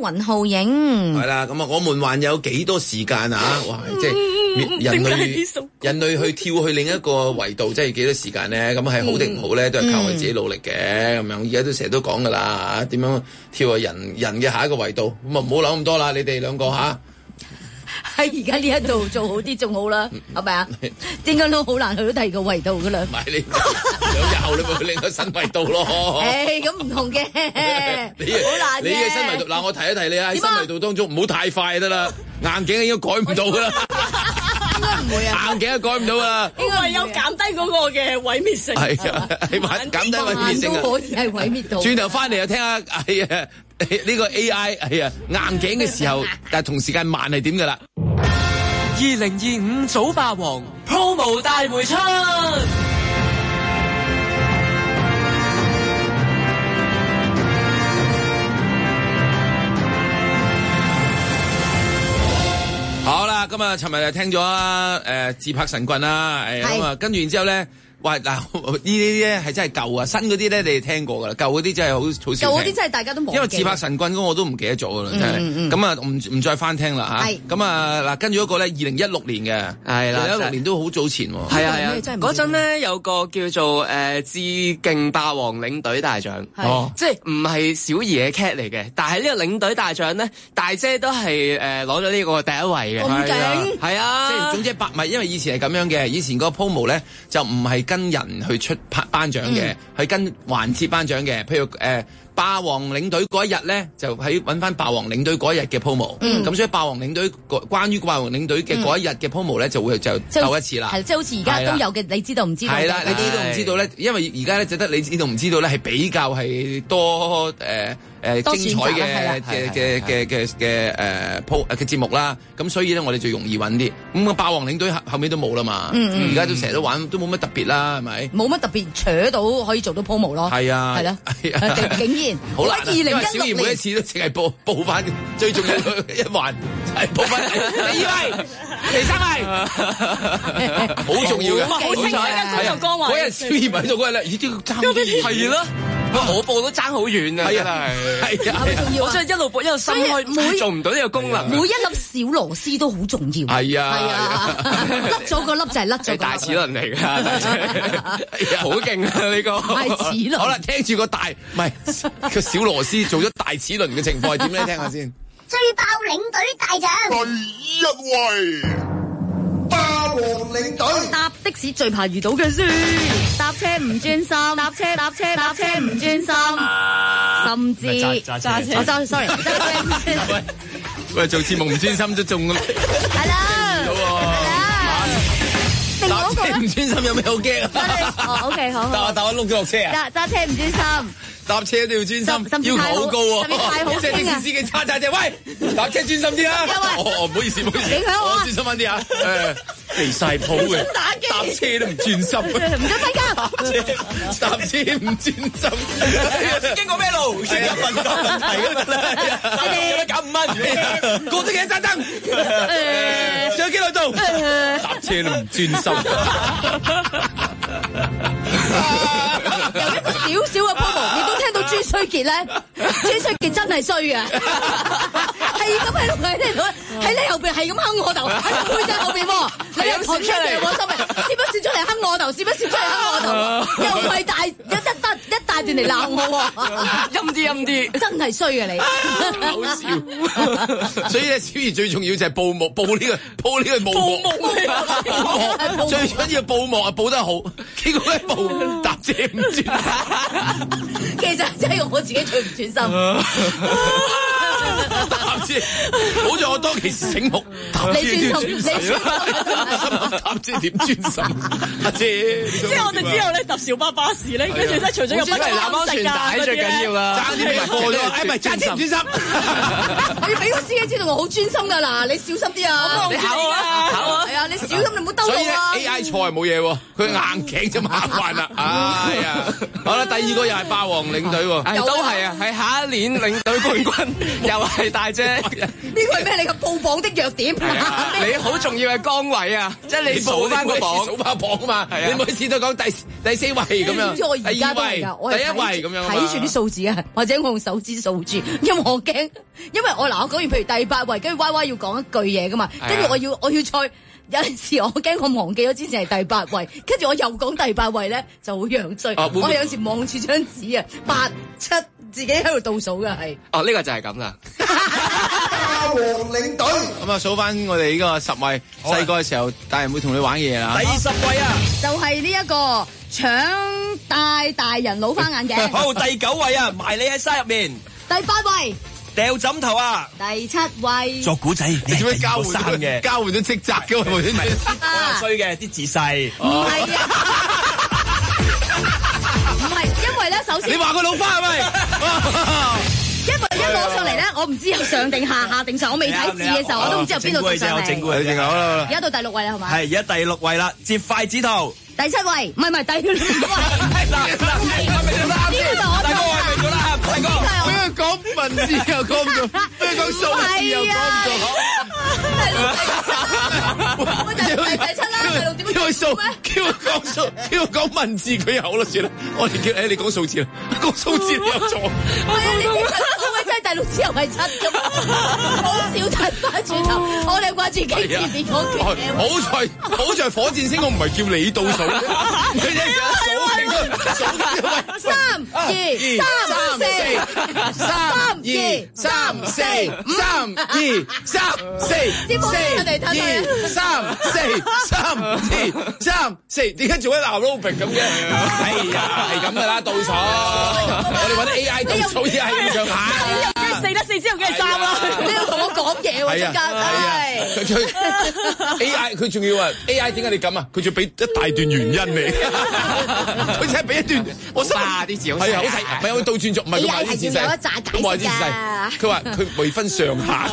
雲浩影。 係啦，咁啊，我們還有幾多時間啊？哇，即係人類去跳去另一個維度，即係幾多時間咧？咁係好定唔好咧？都係靠我哋自己努力嘅咁樣。而家都成日都講噶啦，點樣跳去人嘅下一個維度？咁啊，唔好諗咁多啦，你哋兩個嚇。 喺而家呢一度做好啲仲好啦，係咪啊？應該都好難去到第二個維度噶啦。 唔係你2日後你咪去另一個新維度咯。 誒，咁唔同嘅，好難嘅。 你嘅新維度嗱，我提一提你啊，喺新維度當中唔好太快就得啦，硬頸應該改唔到噶啦。 應該唔會啊， 硬頸都改唔到啊。 應該有減低嗰個嘅毀滅性。 係啊，你話減低毀滅性啊， 都可以係毀滅到。 轉頭翻嚟又聽下係啊，呢個 AI 係啊硬頸嘅時候，但係同時間慢係點噶啦 ？2025早霸王 Promo 大回出。 好啦，咁啊，尋日就聽咗自拍神棍啦，咁啊，跟住然之後咧。喂，嗱呢啲咧係真係舊啊，新嗰啲咧你哋聽過噶啦，舊嗰啲真係好少。 舊嗰啲真係大家都冇。因為自拍神棍嗰我都唔記得咗噶啦，真係。咁啊，唔再翻聽啦嚇。咁啊嗱，跟住嗰個咧2016年嘅，係啦，2016年都好早前喎。 係啊，嗰陣咧有個叫做致敬霸王領隊大獎，即係唔係小儀嘅 cat 嚟嘅，但係呢個領隊大獎咧，大姐都係攞咗呢個第一位嘅。 咁勁係啊！ 即係總之唔係，因為以前係咁樣嘅，以前個 promo 咧就唔係跟人去出頒獎嘅，係跟環節頒獎嘅。譬如霸王領隊嗰一日咧，就喺揾翻霸王領隊嗰一日嘅 promo。咁所以霸王領隊關於霸王領隊嘅嗰一日嘅 promo 咧，就會就鬥一次啦。 係即係好似而家都有嘅，你知道唔知道？ 係啦，你知道唔知道咧？因為而家咧就得你知道唔知道咧，係比較係多精彩嘅節目啦。咁所以咧，我哋就容易揾啲。咁個霸王領隊後尾都冇啦嘛。而家都成日都玩，都冇乜特別啦，係咪？ 冇乜特別，扯到可以做到 promo 咯。 係啊， 係啦，竟然好難。因為小儀 2016 每一次都淨係報翻最重要一環，係報翻第2位、第3位，好重要嘅。 好清晰嘅嗰個崗位。 嗰日小儀喺度嗰日咧，已經爭係啦。我報都爭好遠啊！ 係啊，係啊， 我真係一路報一路心開，做唔到呢個功能。 每一粒小螺絲都好重要。 係啊，係啊，甩咗個粒就係甩咗。 大齒輪嚟㗎，好勁啊！呢個大齒輪。 好啦，聽住個大唔係個小螺絲做咗大齒輪嘅情況係點咧？聽下先。 最爆領隊大獎第1位。霸王領隊搭的士最怕遇到嘅事，搭車唔專心，搭車唔專心，甚至揸車，我揸 sorry， 喂，做節目唔專心都中咁， 係啦，另外嗰個唔專心有咩好驚啊？ 哦 ，OK 好， 但我碌咗落車啊！ 揸車唔專心。 搭車都要專心，要求好高喎。即係的士司機叉叉隻，喂，搭車專心啲啊！唔好意思，唔好意思，我專心翻啲啊！離晒譜嘅，搭車都唔專心， 唔該大家。 搭車唔專心，經過咩路？成日問問題㗎嘛，有得95蚊，過咗幾多盞燈？上幾耐度？搭車都唔專心。 由一個小小嘅 promo， 亦都聽到朱衰傑咧，朱衰傑真係衰嘅，係咁喺度喺你後邊係咁哼我頭，喺背脊後邊喎，你又講出嚟我心嚟，攝不攝出嚟哼我頭，攝不攝出嚟哼我頭，又唔係一大段嚟鬧我喎，陰啲，真係衰嘅你， 好笑。所以咧，小儀最重要就係報幕，報呢個幕，最緊要報幕啊，報得好，結果一報搭車唔專心， 其實真係我自己最唔專心。 搭車，好似我當其時醒目，搭車都專心，搭車點專心？阿姐， 即係我哋之後咧搭小巴士咧，跟住咧除咗有不安全帶最緊要啦， 爭啲未過咗，唔係揸車唔專心。 我要俾個司機知道我好專心㗎嗱，你小心啲啊！ 你考啊！ 係啊，你小心你唔好兜路啊！ 所以 AI 錯係冇嘢喎，佢硬頸就麻煩啦。哎呀，好啦，第2個又係霸王領隊喎， 都係啊，係下一年領隊冠軍。 又係大姐。 呢個係咩？你嘅報榜的弱點。 你好重要嘅崗位啊，即係你數翻個榜， 數翻榜啊嘛。你每次都講第4位咁樣， 我而家都係㗎，我係第1位咁樣睇住啲數字啊，或者我用手指數住，因為我驚，因為我講完譬如第8位，跟住 Y Y 要講一句嘢㗎嘛，跟住我要再。有陣時我驚我忘記咗之前係第8位，跟住我又講第8位咧就好樣衰。我有陣時望住張紙啊，8、7自己喺度倒數嘅係。 哦，呢個就係咁啦。 霸王領隊咁啊，數翻我哋呢個10位，細個嘅時候大人會同你玩嘅嘢啦。 第10位啊， 就係呢一個搶戴大人老花眼鏡。 好，第9位啊，埋你喺沙入面。 第8位。 掉枕頭啊！ 第7位作古仔，你點樣交換嘅？ 交換咗職責嘅喎， 我又衰嘅，啲字細。 唔係啊，唔係，因為咧，首先你話個老花係咪？ 因為一攞上嚟咧，我唔知有上定下定上，我未睇字嘅時候，我都唔知由邊度讀上嚟。 正估正好啦。 而家到第6位啦，係咪？ 係而家第6位啦，接筷子圖。 第7位，唔係第6位。 呢個就我大哥係未做啦，大哥。 俾佢講文字又講唔到，俾佢講數字又講唔到。 第7啦，第6點叫佢數，叫佢講數，叫佢講文字佢有啦，算啦。我哋叫你講數字啦，講數字你有錯。 我真係第6之後係7㗎嘛，好少睇翻轉頭，我哋掛住傾前面嗰句嘢。 好在火箭星我唔係叫你倒數，佢一數數 3、2、3、4、3、2、3、4、 3、2、3、4、 啲冇人哋睇 2、3、4、3、2、3、4，點解做一鬧 Robin 咁嘅？哎呀，係咁噶啦，倒數，我哋揾 AI 倒數先係咁上下。 4得4之後梗係3啦， 你要同我講嘢喎，中間 AI 佢仲要啊 AI 點解你咁啊？佢仲俾一大段原因你，佢真係俾一段，我心話啲字好細，好細，唔係我倒轉咗，唔係佢話啲字細，咁話啲字細，佢話佢未分上下，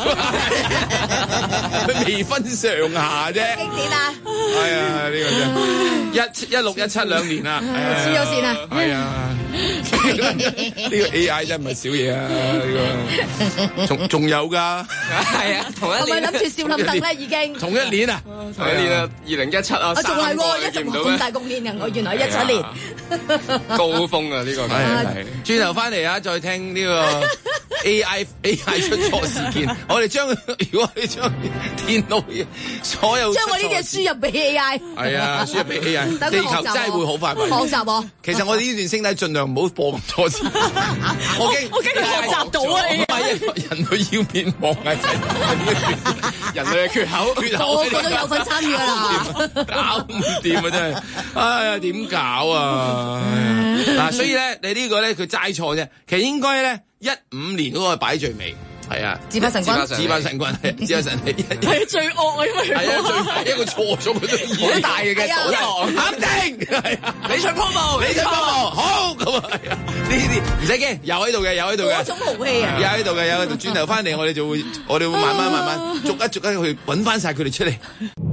佢未分上下啫。 經典啊！ 係啊，呢個真16、17兩年啦， 黐咗線啊！ 係啊，呢個 AI 真係唔係少嘢啊！呢個仲有㗎， 係啊，同一年。 係咪諗住笑冧凳咧？已經同一年啊， 同一年啊，2017啊， 仲係喎，一直咁大貢獻嘅，我原來17年高峰啊！呢個係轉頭翻嚟啊，再聽呢個 AI 出錯事件。我哋如果你將電腦所有將我呢啲嘢輸入俾 AI， 係啊，輸入俾 AI，地球真係會好快學習喎。 其實我哋呢段聲帶盡量唔好播咁多次，我驚佢學習到啊！ 唔係人類要滅亡啊！ 人類嘅缺口， 個個都有份參與㗎啦， 搞唔掂啊！真係，哎呀，點搞啊？嗱，所以咧，你呢個咧佢齋錯啫，其實應該咧15年嗰個擺最尾。係啊， 自爆神棍， 自爆神棍係自爆神係最惡啊，因為係啊，一個錯咗佢都好大嘅賭場，肯定係啊，你出鋪幕，你出鋪幕，好咁啊，係啊，呢啲唔使驚，有喺度嘅，有喺度嘅， 嗰種豪氣啊， 有喺度嘅，有喺度，轉頭翻嚟我哋會慢慢逐一去揾翻晒佢哋出嚟。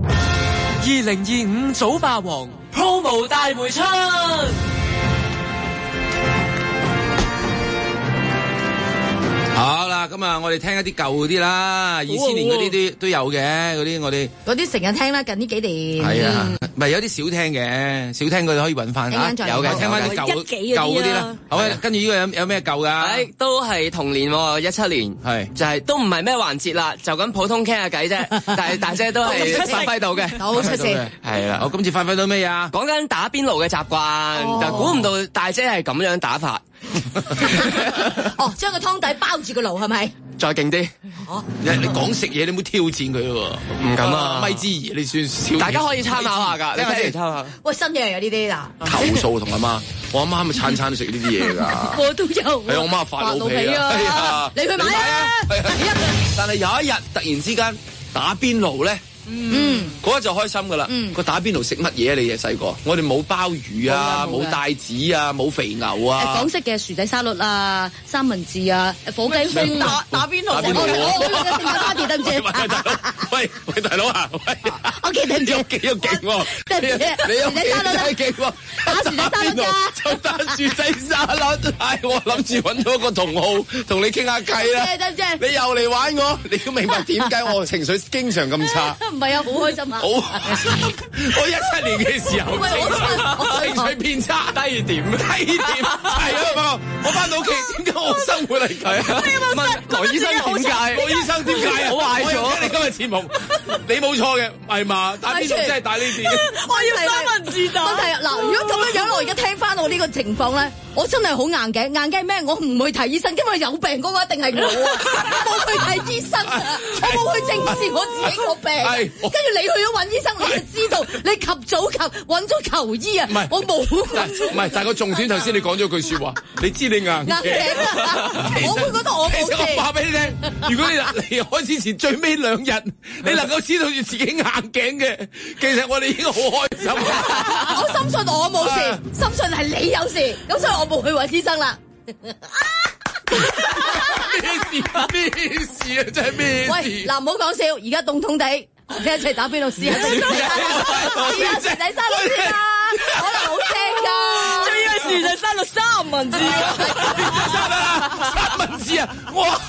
2025早霸王 Promo 大回春。 好啦，咁啊，我哋聽一啲舊嗰啲啦，2000年嗰啲都有嘅，嗰啲我哋嗰啲成日聽啦，近呢幾年係啊，唔係有啲少聽嘅，少聽佢哋可以揾翻嚇，有嘅，聽翻啲舊嗰啲啦。好啊，跟住呢個有咩舊㗎？ 都係同年喎，17年，係就係都唔係咩環節啦，就咁普通傾下偈啫。但係大姐都係發揮到嘅， 好出色， 係啦。 我今次發揮到咩啊？ 講緊打邊爐嘅習慣，但估唔到大姐係咁樣打法。 哦，將個湯底包住個爐係咪？ 再勁啲， 你講食嘢，你唔好挑戰佢喎， 唔敢啊！ 咪之兒，你算少。 大家可以參考下㗎，你睇嚟參考。 喂，新嘢嚟㗎呢啲嗱。 投訴同阿媽，我阿媽咪餐餐都食呢啲嘢㗎。 我都有。 係我媽發老脾啊！ 你去買啊！ 但係有一日突然之間打邊爐咧， 嗰日就開心噶啦。個打邊爐食乜嘢啊？你哋細個，我哋冇鮑魚啊，冇帶子啊，冇肥牛啊。 港式嘅薯仔沙律啊，三文治啊，火雞風打邊爐。 我嘅聖誕 party 得唔知？ 喂，大佬啊，喂， 我記得唔知？ 幾個勁喎？你有幾真勁喎？ 打薯仔沙律㗎， 就打薯仔沙律。唉，我諗住揾到一個同好同你傾下偈啦。 得唔知？ 你又嚟玩我，你要明白點解我情緒經常咁差。 唔係啊，好開心啊！ 我17年嘅時候情緒變差，低點係啊！我翻到屋企，點解我生活嚟計啊？ 問羅醫生點解？ 羅醫生點解啊？ 我壞咗。 我聽你今日節目，你冇錯嘅，係嘛？打邊爐真係打呢啲。 我要三文治打。 問題啊，嗱，如果咁樣我而家聽翻我呢個情況咧，我真係好硬頸。硬頸咩？我唔去睇醫生，因為有病嗰個一定係我啊！我冇去睇醫生啊，我冇去正視我自己個病。跟住你去咗揾醫生，你就知道你及早揾咗求醫啊！我冇。 唔係，但係個重點頭先你講咗句説話，你知你硬頸啊！ 我會覺得我冇事。 我話俾你聽，如果你離開之前最尾2日，你能夠知道住自己硬頸嘅，其實我哋已經好開心。 我深信我冇事，深信係你有事，咁所以我冇去揾醫生啦。 咩事啊？真係咩事？ 喂，嗱，唔好講笑，而家凍凍地，我哋一齊打邊爐試下薯仔沙律先啦，可能好正㗎。 仲以為薯仔沙律三文治三文治啊！哇！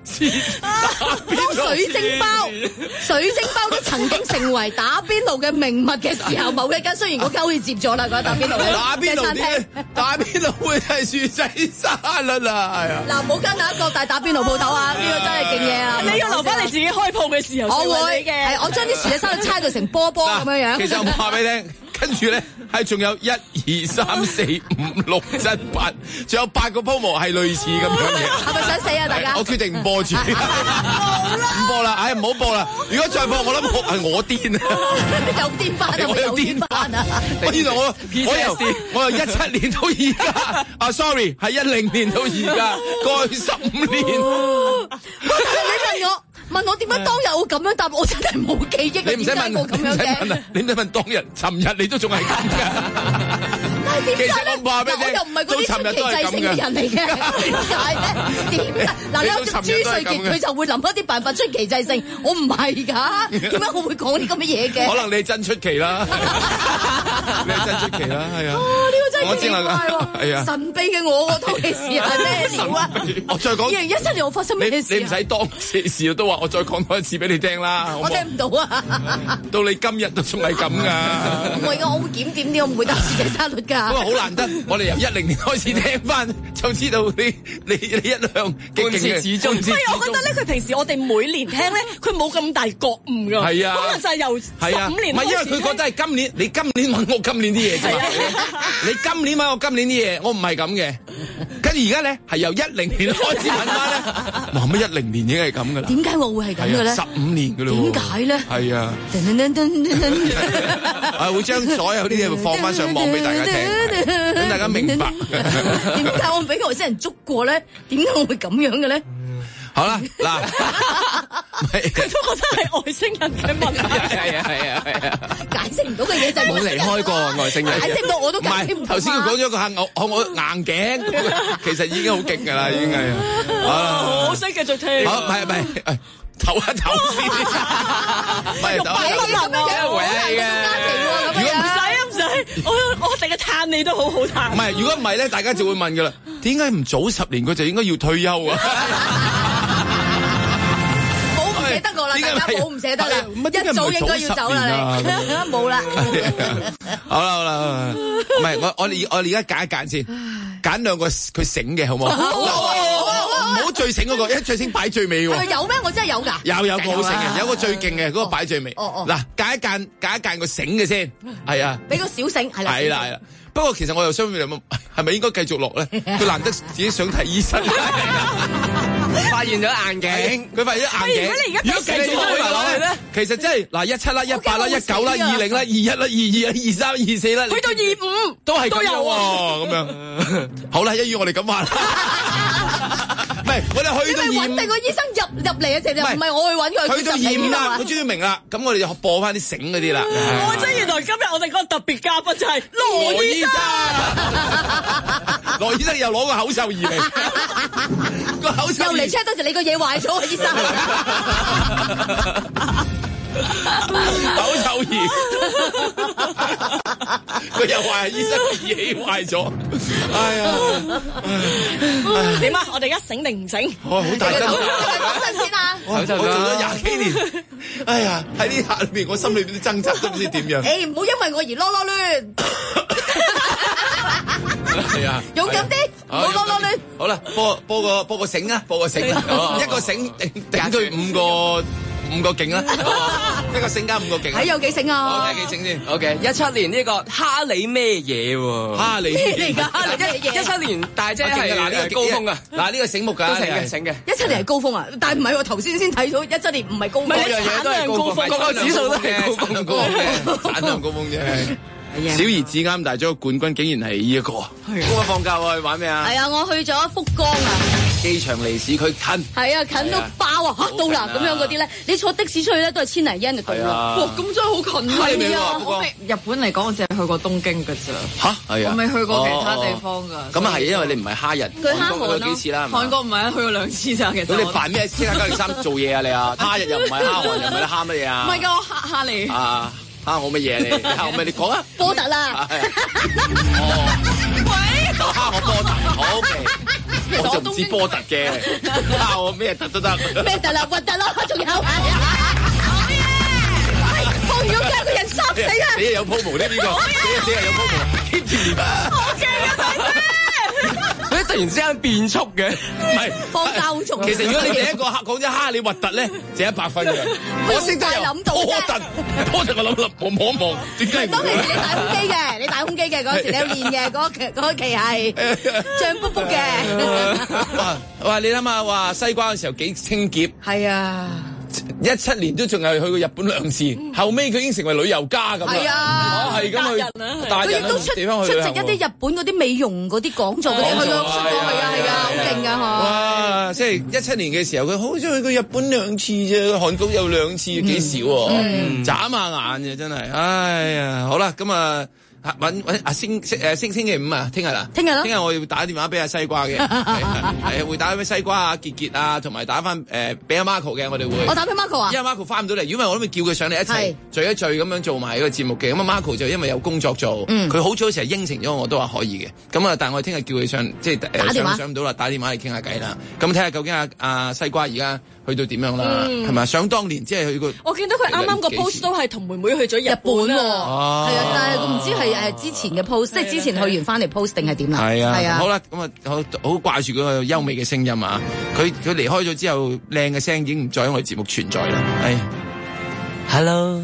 當水晶包都曾經成為打邊爐嘅名物嘅時候，某一間雖然我好似接咗啦，嗰打邊爐嘅餐廳， 打邊爐會係薯仔沙律啊！係啊！ 嗱，唔好跟下各大打邊爐鋪頭啊！呢個真係勁嘢啊！ 你要留翻你自己開鋪嘅時候， 我會嘅，我將啲薯仔沙律猜到成波波咁樣樣。 其實我話俾你聽。跟住咧，係仲有1、2、3、4、5、6、7、8，仲有8個 promo 係類似咁樣嘅。 係咪想死啊？大家？ 我決定唔播住，唔播啦！唉，唔好播啦！如果再播，我諗係我癲啊！ 有癲翻啊！ 我有癲翻啊！我由17年到而家啊 ，sorry， 係10年到而家，過去15年。 你問我點解當日我咁樣答？我真係冇記憶。 你唔使問，你唔使問當日、尋日你都仲係咁㗎。其實我話俾你聽， 我又唔係嗰啲出奇制勝嘅人嚟嘅，點解咧？點解？嗱，你有朱瑞傑佢就會諗一啲辦法出奇制勝，我唔係㗎，點解我會講啲咁嘅嘢嘅？ 可能你真出奇啦，你係真出奇啦，係啊！ 呢個真係奇怪喎，係啊！ 神秘嘅我喎，當其時係咩料啊？ 我再講 2017年我發生咩事？ 你唔使當其時都話，我再講多一次俾你聽啦。 我聽唔到啊！ 到你今日都仲係咁㗎。 唔係㗎，我會檢點啲，我唔會打薯仔沙律㗎。 不過好難得，我哋由10年開始聽翻，就知道你一向嘅始終。 所以我覺得咧，佢平時我哋每年聽咧，佢冇咁大覺悟㗎。 係啊， 可能就係由15年。 唔係因為佢覺得係今年，你今年問我今年啲嘢啫嘛。你今年問我今年啲嘢，我唔係咁嘅。跟住而家咧係由10年開始問翻咧，哇！乜10年已經係咁㗎啦？ 點解我會係咁嘅咧 ？15年㗎咯。 點解咧？ 係啊。會將所有啲嘢放翻上網俾大家聽，等大家明白。 點解我俾外星人捉過咧？點解我會咁樣嘅咧？ 好啦，嗱， 佢都覺得係外星人嘅問題。 係啊， 解釋唔到嘅嘢就係冇離開過外星人。 解釋唔到我都解釋唔到。 頭先佢講咗個我硬頸，其實已經好勁㗎啦，已經係。 好想繼續聽。 好，唔係。唞一唞先，唔係唞一唞， 回氣嘅。 如果唔使，我淨係嘆你都好好嘆。 唔係，如果唔係咧，大家就會問噶啦，點解唔早10年佢就應該要退休啊？ 冇唔捨得我啦，大家冇唔捨得啦，一早應該要走啦，你冇啦。 好啦，唔係我哋而家揀一揀先，揀2個佢醒嘅好唔好？唔好最醒嗰個，因為最醒擺最尾喎。 有咩？我真係有㗎。 有個好醒嘅，有個最勁嘅，嗰個擺最尾。嗱，揀一揀個醒嘅先，係啊。 俾個小醒係啦。 係啦。不過其實我又想問，係咪應該繼續落咧？佢難得自己想睇醫生， 發現咗硬頸， 佢發現咗硬頸。如果繼續落去咧，其實真係嗱17啦、18啦、19啦、20啦、21啦、22啦、23、24啦， 去到25 都係咁樣喎，咁樣。好啦，一於我哋咁話啦。唔係係，我哋去到你咪揾定個醫生入嚟啊！直唔係我去揾佢。 去到驗啦，佢終於明啦。咁我哋就播翻啲繩嗰啲啦。 我真原來今日我哋嗰個特別嘉賓就係羅醫生。 羅醫生又攞個口秀儀嚟，個口秀又嚟 check 多謝你個嘢壞咗啊！醫生。 口臭儀，佢又話醫生儀器壞咗，哎呀， 點啊？我哋而家醒定唔醒？ 好大爭執， 講陣先啊！ 我做咗20幾年，哎呀，喺呢下裏邊，我心裏邊都掙扎，都唔知點樣。 誒，唔好因為我而囉囉攣。 係啊， 勇敢啲，唔好囉囉攣。 好啦，播個繩啊，播個繩，一個繩頂佢5個勁啦，一個繩加5個勁。 睇有幾繩啊？ 我睇幾繩先。 OK， 17年呢個哈利咩嘢喎？ 哈利咩嚟㗎 ？17年大姐係高峰啊！ 嗱呢個醒目㗎， 都醒嘅。 17年係高峰啊，但係唔係喎，頭先睇到17年唔係高峰， 各樣嘢都係高峰，個指數都係高峰嘅，產量高峰啫。小兒子啱大咗個冠軍，竟然係呢一個。咁啊放假去玩咩啊？ 係啊，我去咗福岡啊。 機場離市區近。係啊，近到爆啊！嚇到啦咁樣嗰啲咧，你坐的士出去咧都係千零yen就到啦。哇，咁真係好近啊！ 係啊， 我日本嚟講，我淨係去過東京㗎咋。 嚇係啊！ 我未去過其他地方㗎。 咁啊係，因為你唔係蝦人。 佢蝦韓幾次啦？ 韓國唔係啊，去過2次咋其實。 咁你扮咩？即刻903做嘢啊你啊！蝦人又唔係蝦韓，又唔係你蝦乜嘢啊？ 唔係㗎，我蝦你。 蝦我乜嘢你？蝦我咩？你講啊！ 波特啦。 喂，就蝦我波特，好嘅。我就唔知波特嘅，蝦我咩特都得。 咩特啦？核突咯，仲有。好嘢！放完咗假個人濕死啊！ 你又有鋪毛呢邊個？你又有鋪毛 keep 住練啊！ 好勁啊，大姐！ 佢突然之間變速嘅， 唔係放假好重。 其實如果你第一個講咗蝦你核突咧，就100分嘅。我識得諗到波特，我望一望，點解？ 當其時你大胸肌嘅，你大胸肌嘅嗰時你有練嘅，嗰期係脹卜卜嘅。 哇！你諗下，話西瓜嘅時候幾清潔。 係啊。 17年都仲係去過日本2次，後尾佢已經成為旅遊家咁啦。 係啊， 係咁去佢亦都出席一啲日本嗰啲美容嗰啲講座嗰啲，去咗係啊，好勁㗎嗬！ 哇！即係17年嘅時候，佢好似去過日本2次啫，韓國有2次，幾少喎？眨下眼嘅真係，哎呀！好啦，咁啊。揾星期5啊，聽日啦，聽日我要打電話俾阿西瓜嘅，係會打俾西瓜啊、傑傑啊，同埋打翻俾阿 Marco 嘅，我哋會。我打俾 Marco 啊， 因為 Marco 翻唔到嚟，因為我都未叫佢上嚟一齊聚一聚咁樣做埋呢個節目嘅。咁啊 Marco 就因為有工作做，佢好早成日應承咗我都話可以嘅。咁啊，但係我聽日叫佢上，即係上唔到啦，打電話嚟傾下偈啦。咁睇下究竟阿西瓜而家去到點樣啦，係咪？想當年即係去過。 我見到佢啱啱個 post 都係同妹妹去咗日本喎， 係啊，但係我唔知係之前嘅 post，即係之前去完翻嚟 post 定係點啦？係啊， 好啦，咁啊好掛住嗰個優美嘅聲音啊！佢離開咗之後，靚嘅聲已經唔再喺我哋節目存在啦。係 ，Hello。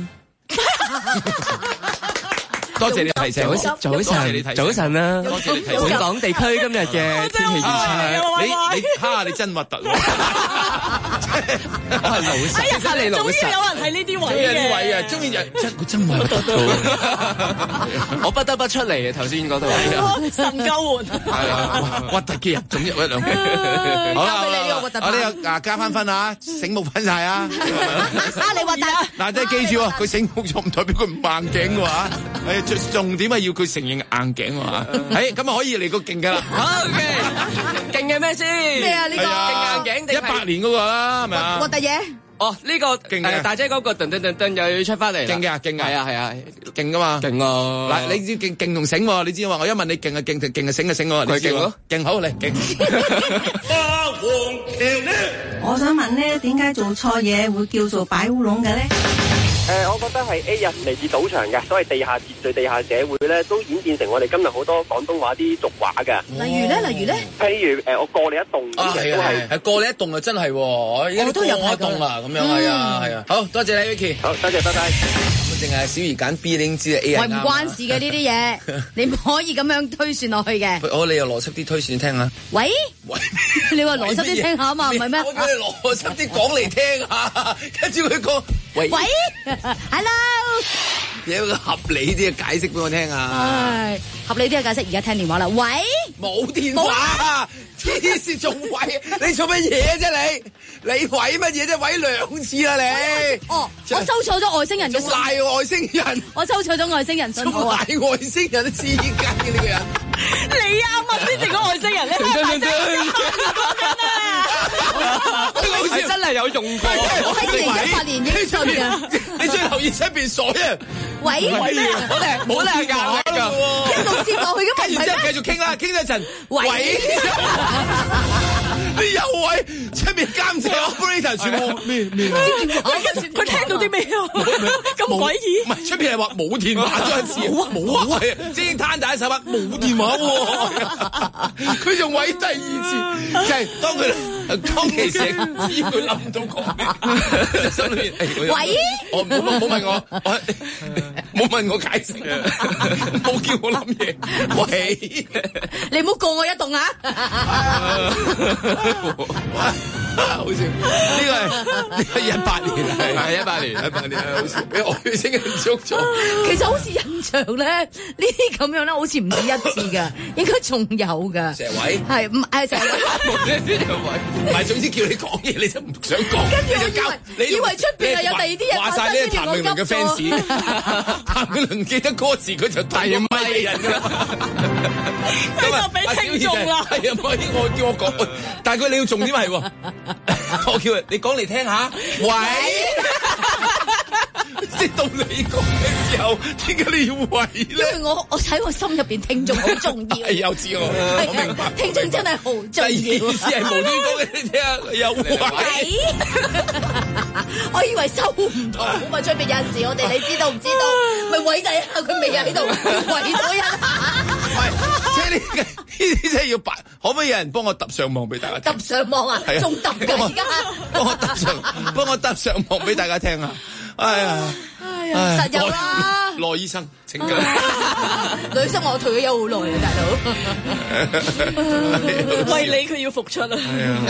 多謝你提醒， 早晨啦！ 多謝你提醒。 本港地區今日嘅天氣預測， 你真核突喎！ 我係老實，真係你老實。 終於有人喺呢啲位嘅， 呢位啊，終於佢真核突到， 我不得不出嚟嘅頭先嗰度。 神救援， 係啊，核突嘅入總一兩句。好啦，我呢個加翻分啊，醒目分晒啊！ 你核突嗱，即係記住喎，佢醒目咗唔代表佢唔硬頸嘅話，重點係要佢承認硬頸喎。咁啊可以嚟個勁㗎啦。 好嘅，勁嘅咩先？ 咩啊？呢個勁硬頸定 100年嗰個啦，係咪啊？ 核突嘢。 哦，呢個勁嘅大姐嗰個噔又要出翻嚟。 勁嘅，係啊，勁㗎嘛。 勁啊！ 嗱，你知勁同醒喎，你知話我一問你勁啊勁，勁啊醒啊醒喎，你知喎。勁好嚟勁。 我想問咧，點解做錯嘢會叫做擺烏龍嘅咧？ 我覺得係 A 人嚟自賭場嘅，所謂地下秩序、地下社會咧，都演變成我哋今日好多廣東話啲俗話嘅。 例如咧， 譬如我過你一棟， 係啊係，過你一棟啊真係，我而家都過一棟啦，咁樣係啊，好多謝你 Vicky， 好多謝拜拜。 咁淨係小儀揀 B 你知 A 人啱。 唔關事嘅呢啲嘢，你唔可以咁樣推算落去嘅。 你有邏輯啲推算聽下。 喂，你話邏輯啲聽下啊嘛，唔係咩？ 我叫你邏輯啲講嚟聽下，跟住佢講。喂 ，Hello， 你有個合理啲嘅解釋俾我聽啊！ 合理啲嘅解釋，而家聽電話啦。喂， 冇電話， 黐線仲毀？你做乜嘢啫你毀乜嘢啫？毀2次啦你！ 哦，我收錯咗外星人嘅信號。 賴外星人， 我收錯咗外星人信號啊！ 賴外星人黐筋嘅呢個人。 你啱啱先至講外星人咧， 係真係有用過。 我喺2018年應信嘅。 你最留意出邊所有人。 喂， 冇靚㗎， 一路接落去咁咪唔係咩？ 然之後繼續傾啦，傾咗一陣。 喂， 你又喂出面監製 operator 全部咩？ 佢聽到啲咩啊？咁詭異。 唔係出邊係話冇電話咗一次，冇啊，即係攤大手筆冇電話喎。佢仲喂第2次，就係當其時知佢諗唔到講咩，心裏面喂， 我冇問我，冇問我解釋，冇叫我諗嘢。喂， 你唔好過我一動啊！ 好笑，呢個係18年，係18年，好笑，俾外星人捉咗。 其實好似印象咧，呢啲咁樣咧，好似唔止一次㗎，應該仲有㗎。 石位係唔係石位？ 唔係，總之叫你講嘢你就唔想講。 跟住我以為出邊係有第二啲嘢話晒呢係譚詠麟嘅 fans，譚詠麟記得歌詞佢就遞咪俾人㗎啦。 咁就俾聽眾啦。 係啊，唔係我叫我講，但係佢你要重點係喎。我叫你講嚟聽下，喂，即係到你講嘅時候，點解你要喂咧？ 因為我喺我心入邊聽眾好重要。 係又知我明白。 聽眾真係好重要。 意思係無端講俾你聽啊，又喂。 我以為收唔到嘛，出邊有陣時我哋你知道唔知道？咪喂第一下佢未喺度，喂多一下。 即係呢啲真係要辦，可唔可以有人幫我揼上網俾大家聽？ 揼上網啊？仲揼㗎而家？ 幫我揼上網俾大家聽啊！哎呀， 實有啦。 羅醫生，請教。 女生我退咗休好耐啊，大佬。 為你佢要復出啊！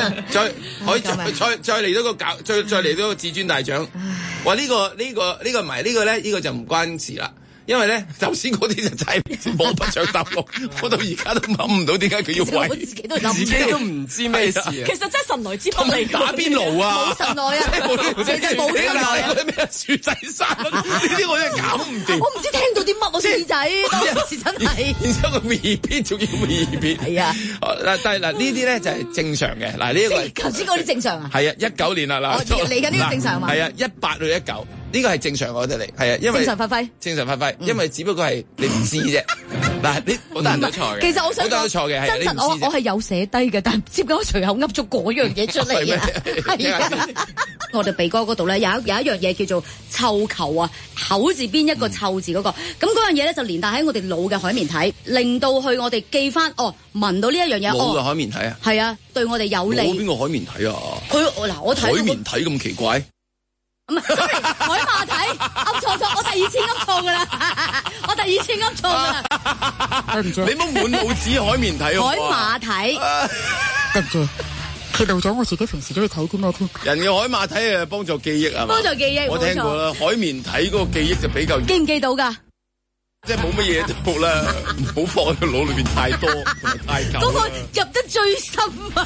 再嚟多個再嚟多個至尊大獎。話呢個唔係呢個咧，呢個就唔關事啦。因為咧，頭先嗰啲就真係摸不着答案，我到而家都諗唔到點解佢要喂， 我自己都諗， 自己都唔知咩事啊！ 其實真係神來之筆嚟， 打邊爐啊！ 冇神來啊！ 即係冇神來嗰啲咩薯仔沙律，呢啲我真係搞唔掂。 我唔知聽到啲乜，我薯仔當時真係。然之後個 repeat 仲要 repeat。係啊，但係嗱呢啲咧就係正常嘅。嗱呢個頭先嗰啲正常啊？ 係啊，19年啦嗱， 嚟緊呢個正常嘛？ 係啊，18到19。呢個係正常，我覺得你係啊，因為正常發揮， 因為只不過係你唔知啫。嗱，你好多人都錯嘅。 其實我想講錯嘅， 真實我係有寫低嘅，但唔知點解我隨口噏咗嗰樣嘢出嚟啊！係啊，我哋鼻哥嗰度咧有一樣嘢叫做嗅球啊，口字邊一個臭字嗰個，咁嗰樣嘢咧就連帶喺我哋腦嘅海綿體，令到去我哋記翻聞到呢一樣嘢。 腦嘅海綿體啊？ 係啊，對我哋有利。 邊個海綿體啊？ 我睇海綿體咁奇怪。 唔係海馬體，噏錯，我第2次噏錯噶啦，我第2次噏錯噶啦。對唔住， 你冇滿腦子海綿體喎。 海馬體，對唔住，揭露咗我自己平時都要睇啲咩添。 人嘅海馬體係幫助記憶係嘛？ 幫助記憶， 我聽過啦。海綿體嗰個記憶就比較記唔記到㗎？ 即係冇乜嘢都好啦，唔好放喺個腦裏邊太多同埋太久。 嗰個入得最深啊！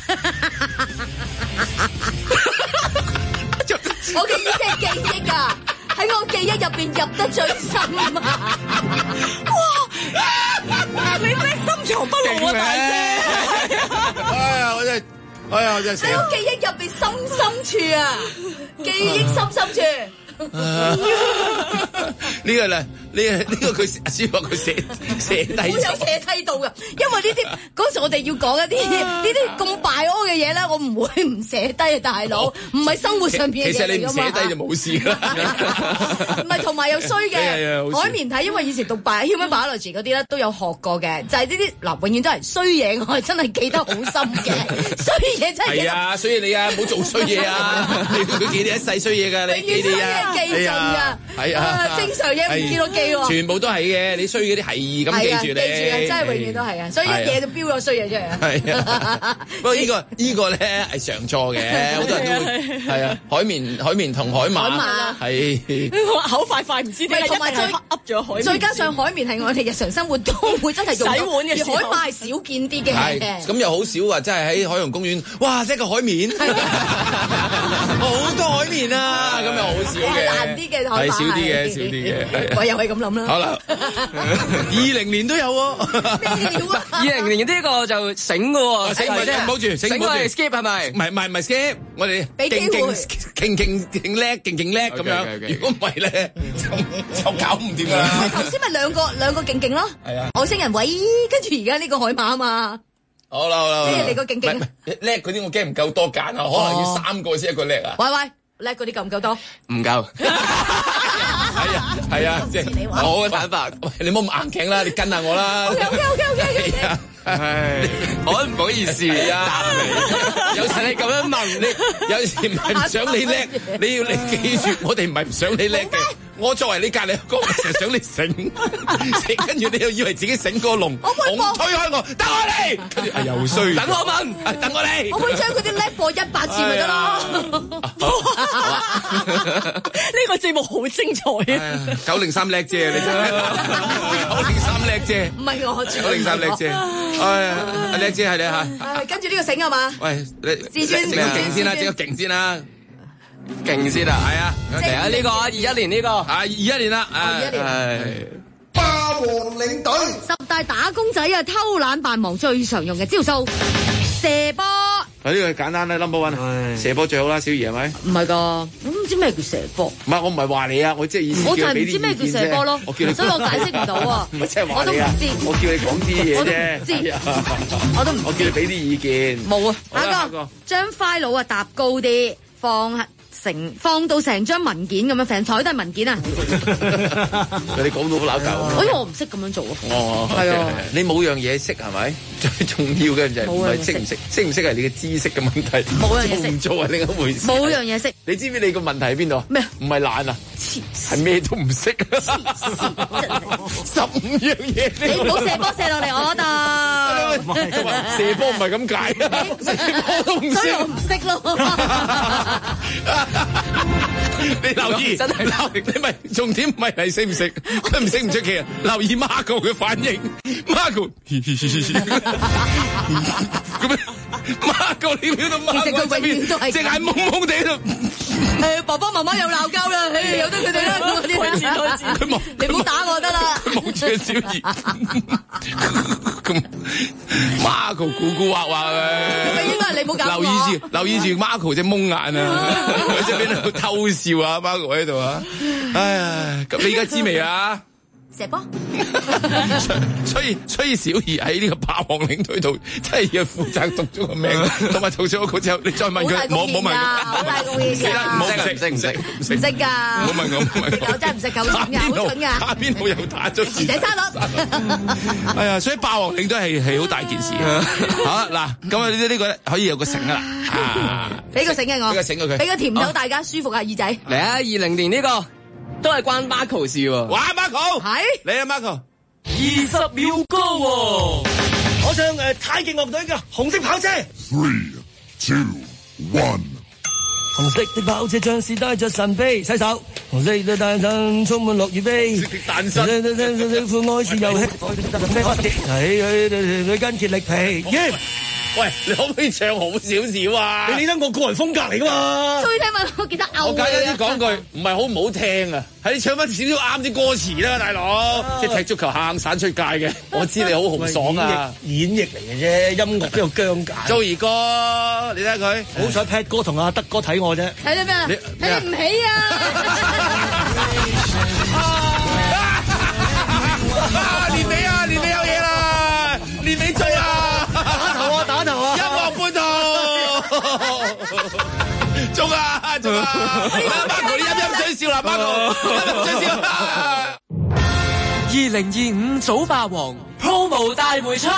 我嘅意思係記憶啊，喺我記憶入邊入得最深啊！ 哇！你真係深藏不露啊，大姐！ 我真係，我真係死！ 喺我記憶入邊深處啊，記憶深處。 呢個咧，呢個佢阿師話佢寫低， 我有寫低到噶，因為呢啲嗰時我哋要講一啲呢啲咁敗屙嘅嘢咧，我唔會唔寫低啊，大佬，唔係生活上邊嘅嘢嚟㗎嘛。 其實你唔寫低就冇事啦。 唔係同埋又衰嘅海綿體，因為以前讀human biology嗰啲咧都有學過嘅，就係呢啲嗱，永遠都係衰嘢，我係真係記得好深嘅，衰嘢真係。 係啊，所以你啊，唔好做衰嘢啊！你記你一世衰嘢㗎，你記你啊！ 記盡㗎， 係啊， 正常嘢唔見我記喎， 全部都係嘅，你衰嗰啲係咁記住你， 記住啊，真係永遠都係啊，所以一嘢就標咗衰嘢出嚟啊。 係啊，不過呢個咧係常錯嘅，好多人都會係啊，海綿同海馬係口快唔知點解， 同埋再噏咗海綿， 再加上海綿係我哋日常生活都會真係用到， 洗碗嘅時候而海馬係少見啲嘅。 係咁又好少話，真係喺海洋公園，哇！即係個海綿，好多海綿啊！咁又好少嘅， 難啲嘅海馬係少啲嘅， 我又係咁諗啦。 好啦，20年都有喎， 咩料啊 ？20年呢個就醒嘅喎， 醒唔好住，醒唔好住 skip 係咪？ 唔係 skip，我哋俾機會， 勁叻咁樣。如果唔係咧，就搞唔掂啦。 頭先咪兩個勁咯， 係啊， 外星人喂，跟住而家呢個海馬啊嘛。 好啦， 即係你個勁叻嗰啲，我驚唔夠多揀啊，可能要3個先一個叻啊。 喂，叻嗰啲夠唔夠多？ 唔夠。 係啊，即係我嘅睇法。喂，你唔好咁硬頸啦，你跟下我啦。 OK。我唔好意思答你。有時你咁樣問你，有時唔係唔想你叻，你記住，我哋唔係唔想你叻嘅。我作為你隔離個哥，成日想你醒，跟住你又以為自己醒過龍，推開我，等我嚟，跟住又衰，等我問，等我嚟。 我會將嗰啲叻播100次咪得咯。 呢個節目好精彩啊 ！903叻啫，你真係903叻啫， 唔係我 903叻啫，阿叻姐係你嚇。 跟住呢個醒係嘛？ 喂，你整個勁先啦，整個勁先啦。勁先啦，係啊，嚟啊呢個21年呢個21年啦，21年霸王領隊 10大打工仔啊，偷懶扮忙最常用嘅招數，射波。 呢個簡單啦 ，number one，射波最好啦，小儀係咪？ 唔係㗎，我唔知咩叫射波。 唔係，我唔係話你啊，我即係意思。 我就係唔知咩叫射波咯，所以我解釋唔到啊。 唔係即係話你啊，我叫你講啲嘢啫。 我都唔知， 我叫你俾啲意見。 冇啊，下個將 file 啊搭高啲，放到成張文件咁樣，成台都係文件啊！ 你講到好鬧交。 因為我唔識咁樣做啊。 哦，係啊，你冇樣嘢識係咪？最重要嘅就係唔係識唔識，識唔識係你嘅知識嘅問題。冇樣嘢識，唔做係另一回事。 冇樣嘢識。 你知唔知你個問題喺邊度？咩？唔係懶啊，係咩都唔識。15樣嘢。 你唔好射波射落嚟我度。 射波唔係咁解啊！射波都唔識。所以我唔識咯。 你留意，真係你咪重點唔係你識唔識，佢唔識唔出奇啊！留意 Marco 嘅反應 ，Marco 咁樣 ，Marco 你表到 Marco 其實佢永遠都係隻眼蒙蒙地度。 爸爸媽媽又鬧交啦，由得佢哋啦，開始， 佢望， 你唔好打我得啦。 佢望住小儀，咁 Marco 古古惑惑嘅， 應該係你冇搞我。 留意住 Marco 隻蒙眼啊，喺側邊喺度偷笑啊 ，Marco 喺度啊，哎呀，咁你而家知未啊？ 射波， 所以小儀喺呢個霸王領隊度真係要負責讀咗個名，同埋讀咗嗰個之後，你再問佢，冇問佢， 好大貢獻㗎， 唔識㗎， 冇問我， 我真係唔識夠準㗎，好準㗎， 下邊度又打咗字， 仔沙律， 係啊，所以霸王領隊係好大件事好嗱，咁啊呢個可以有個繩㗎啦， 俾個繩嘅我， 俾個繩佢， 俾個甜頭大家舒服下耳仔。 嚟啊！20年呢個。都係關 Marco 事喎。 哇 Marco 係你啊 Marco 20秒歌喎。 我唱太極樂隊嘅紅色跑車。 3, 2, 1。 紅色的跑車像是帶着神秘，洗手。紅色的大燈充滿樂與悲。 誕生。 父愛是遊戲。係筋竭力疲。 喂，你可唔可以唱好少少啊？ 你理得我個人風格嚟噶嘛？ 最聽聞我記得我簡單啲講句，唔係好唔好聽啊，係你唱翻少少啱啲歌詞啦，大佬。即係踢足球行散出界嘅，我知你好豪爽啊！ 演繹嚟嘅啫，音樂邊有僵解 ？Joey哥，你睇佢， 好彩 Pat 哥同阿德哥睇我啫。 睇到咩啊？睇唔起啊！ 年尾啊，年尾有嘢啦，年尾追啊！ 打頭啊！ 音樂半途，中啊！Marco 你陰水笑啦 ，Marco 陰水笑。 2025早霸王 Promo 大回春。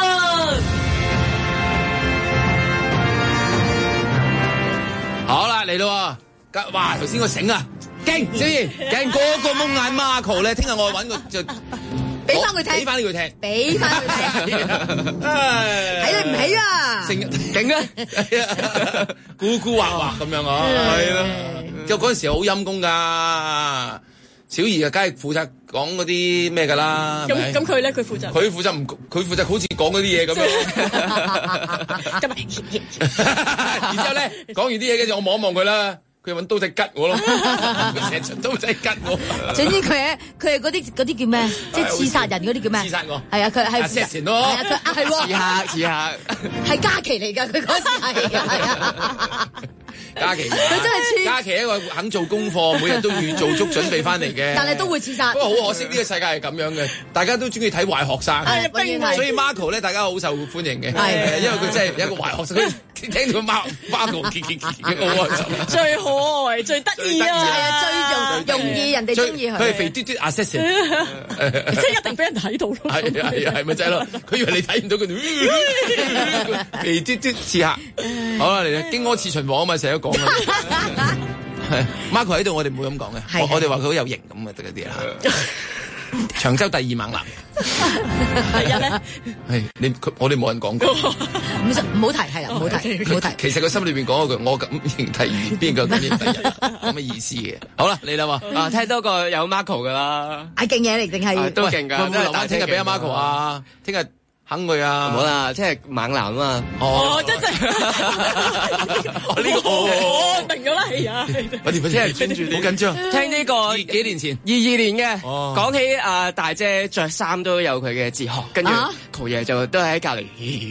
好啦，嚟咯！哇，頭先個繩啊， 勁，小儀勁嗰個蒙眼 Marco 咧，聽日我揾個就俾翻佢聽， 俾翻呢佢聽， 俾翻佢聽，睇你唔起啊！ 成日勁啊，咕咕畫畫咁樣啊，係啦，就嗰陣時好陰功㗎。小儀啊，梗係負責講嗰啲咩㗎啦。 咁佢咧，佢負責好似講嗰啲嘢咁樣。 咁咪， 然之後咧講完啲嘢嘅時候，我望一望佢啦，佢揾刀仔吉我咯，佢成場刀仔吉我。 總之佢係嗰啲叫咩？即係刺殺人嗰啲叫咩？ 刺殺我。 係啊，佢係。 assassin 咯。 係啊，佢係喎。 刺客。 係嘉琪嚟㗎，佢嗰時係㗎，係啊。 嘉琪， 佢真係嘉琪一個肯做功課，每日都預做足準備翻嚟嘅。 但係都會刺殺。 不過好可惜，呢個世界係咁樣嘅，大家都中意睇壞學生。所以 Marco 咧，大家好受歡迎嘅。係，因為佢真係一個壞學生。聽到 Marco 好開心。 最可愛、最得意啊！ 係啊，最容易人哋中意佢。 佢係肥嘟嘟 assassin， 即係一定俾人睇到咯。 係咪就係咯？佢以為你睇唔到佢，肥嘟嘟刺客。好啦，嚟啦，荊軻刺秦王啊嘛，成日都講啊。Marco 喺度，我哋唔會咁講嘅。我哋話佢好有型咁嘅嗰啲啊。長洲第2猛男。 第一咧， 我哋冇人講過， 唔好提，係啦，唔好提。 其實佢心裏邊講嗰句，我咁認第2，邊個咁認第1，咁嘅意思嘅。好啦，你啦喎， 聽多個有 Marco 噶啦， 係勁嘢嚟定係都勁㗎。 留翻聽日俾阿 Marco 啊，聽日。肯佢啊！ 唔好啦，即係猛男啊嘛！ 真係呢個定咗啦，係啊！ 我哋即係專注啲，好緊張。 聽呢個幾年前 22年嘅，講起大姐着衫都有佢嘅哲學，跟住陶爺就都喺隔離。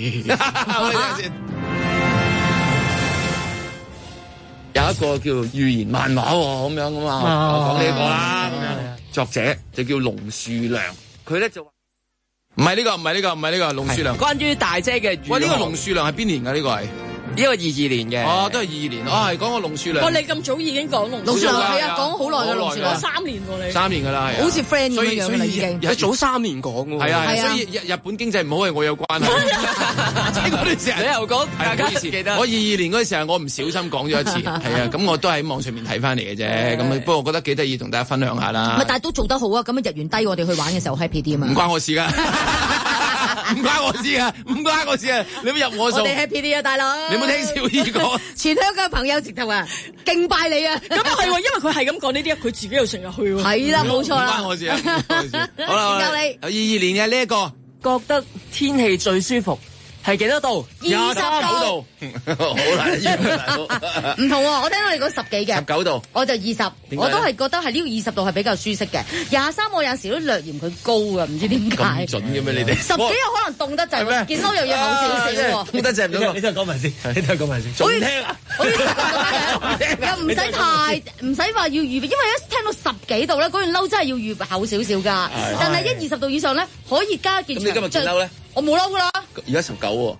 有一個叫寓言漫畫喎，咁樣㗎嘛，我講呢個啦，咁樣作者就叫龍樹良，佢咧就。唔係呢個龍樹良。 關於大姐嘅， 喂，呢個龍樹良係邊年㗎？呢個係呢個22年嘅。 哦，都係22年。係講個龍樹良。 你咁早已經講龍樹良係啊，講好耐嘅龍樹良 ，3年喎你。 3年㗎啦，係。 好似 friend 咁樣㗎啦，已經。 係早3年講㗎喎。 係啊，所以日本經濟唔好係我有關係。即係嗰段時間你又講，大家記得。 我22年嗰陣時候，我唔小心講咗一次，係啊，咁我都喺網上面睇翻嚟嘅啫。咁不過我覺得幾得意，同大家分享下啦。 但係都做得好啊！咁日元低，我哋去玩嘅時候 happy 啲啊嘛。 唔關我事㗎。唔關我事啊！你唔入我數。 我哋 happy 啲啊，大佬。 你冇聽小儀講？ 全香港朋友直頭啊，敬拜你啊！ 咁係喎，因為佢係咁講呢啲，佢自己又成日去喎。 係啦，冇錯啦。 唔關我事啊！好啦， 教你。 有22年嘅呢一個， 覺得天氣最舒服係幾多度 ？23 度。好難要。 唔同喎，我聽到你講10幾嘅。 19度。 我就20，我都係覺得係呢個20度係比較舒適嘅。23我有時都略嫌佢高㗎，唔知點解。 咁準嘅咩？你哋 10幾有可能凍得滯，健康又要好少少喎。 凍得滯唔到。 你都講埋先，仲聽啊？ 又唔使話要預備，因為一聽到10幾度咧，嗰件褸真係要預備厚少少㗎。但係20度以上咧，可以加件長。 咁你今日件褸咧？ 我冇褸㗎啦。 而家19喎。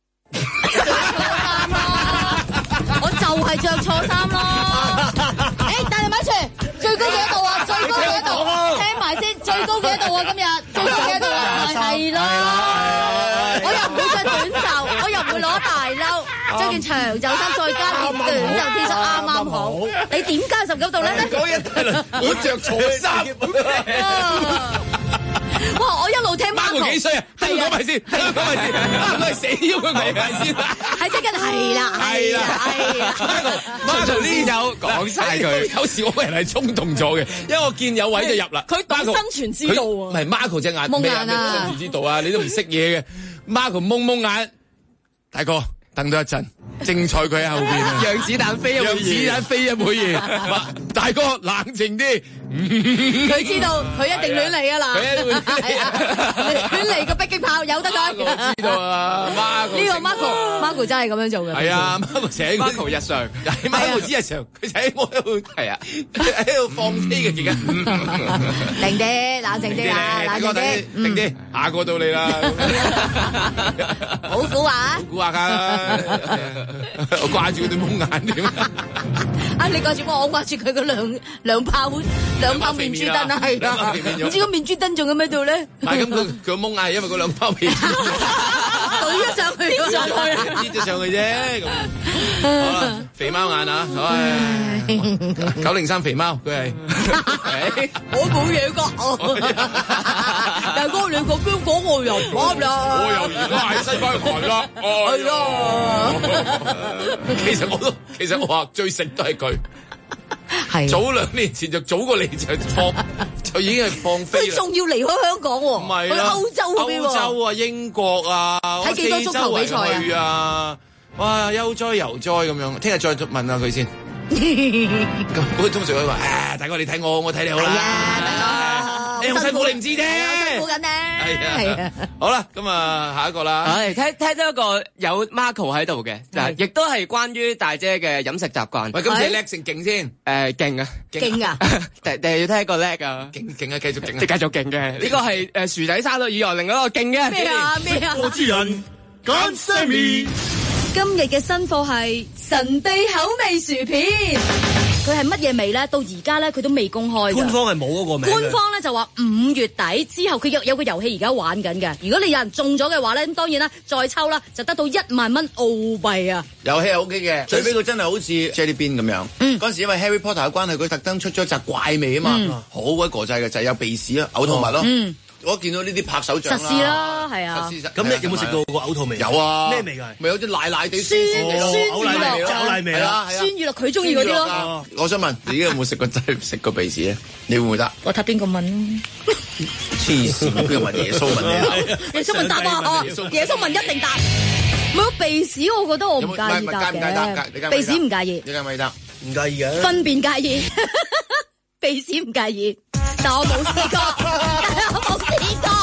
我就係着錯衫咯。但係咪住最高幾多度啊？最高幾多度？聽埋先，最高幾多度啊？今日最高幾多度啊？係咯，我又唔會着短袖，我又唔會攞大褸，着件長袖衫再加件短袖 T 恤啱啱好。你點加19度咧？ 講一大輪，我着錯衫。 哇！我一路聽 Marco 幾歲啊？等我講埋先，我係死咗佢講埋先。 係即刻係啦。 Marco 呢有講晒佢，有時我個人係衝動咗嘅，因為我見有位就入啦。 佢懂生存之道啊！ 唔係 Marco 隻眼蒙眼啊！ 生存之道啊！你都唔識嘢嘅 ，Marco 蒙眼，大哥等多一陣。精彩佢喺後邊啊！ 讓子彈飛一會兒， 大哥冷靜啲。 佢知道佢一定亂嚟㗎啦，亂嚟個迫擊炮由得佢。 我知道啊呢個 Marco 真係咁樣做嘅。 係啊 ，Marco 成日 Marco 日常 ，Marco 只日常，佢就喺我度係啊，喺度放飛嘅而家。 定啲，冷靜啲啊，冷靜啲， 定啲，下個到你啦。 好古惑啊！ 好古惑㗎。我掛住佢對蒙眼點啊！你掛住我掛住佢個兩炮面珠燈啊，係啊！唔知個面珠燈仲喺咩度咧？ 係咁，佢蒙眼係因為嗰兩包面珠懟咗上去， 擠咗上去啫。咁好啦，肥貓眼啊，唉，903肥貓佢係， 我冇嘢㗎，大哥你個標講我又唔啱啦， 我又而家係西班牙啦，係啊，其實我話最食都係佢。係早2年前就早過你就已經係放飛啦。 佢仲要離開香港喎， 唔係去歐洲嗰邊喎。 歐洲啊，英國啊， 睇幾多足球比賽啊？哇，悠哉悠哉咁樣。聽日再問下佢先。咁通常佢話大哥你睇我睇你好啦。係啊，大哥，你好辛苦你唔知啫。 辛苦緊呢。 係啊。好啦，咁啊下一個啦。 聽到一個有 Marco 喺度嘅，亦都係關於大姐嘅飲食習慣。 喂，今次叻成勁先？ 勁啊！ 勁啊！ 定係要聽一個叻啊！ 勁啊！繼續勁啊！ 即係繼續勁嘅。呢個係薯仔沙律以外另外一個勁嘅。 咩啊？ 我知人揀 Sammy。 今日嘅新貨係神秘口味薯片，佢係乜嘢味咧？到而家咧佢都未公開㗎。 官方係冇嗰個名。 官方咧就話5月底之後，佢有個遊戲而家玩緊嘅。如果你有人中咗嘅話咧，咁當然啦，再抽啦就得到1萬蚊澳幣啊！ 遊戲係 OK 嘅，除非佢真係好似 Jelly Bean 咁樣。嗰陣時因為 Harry Potter 嘅關係，佢特登出咗一隻怪味啊嘛，好鬼國際嘅就係有鼻屎啊、嘔吐物咯。我見到呢啲拍手掌實試啦，係啊。 咁你有冇食到個嘔吐味？ 有啊。 咩味㗎？ 咪有啲奶奶地酸嘔奶味咯， 嘔奶味啦， 酸乳酪佢中意嗰啲咯。 我想問你而家有冇食過真係食過鼻屎咧？你會唔會得？ 我睇邊個問？ 黐線，邊個問耶穌問你啊？ 耶穌問答啊！耶穌問一定答。冇鼻屎，我覺得我唔介意答嘅。鼻屎唔介意。 你介唔介意答？ 唔介意嘅。 糞便介意，鼻屎唔介意，但我冇試過，但我冇試過。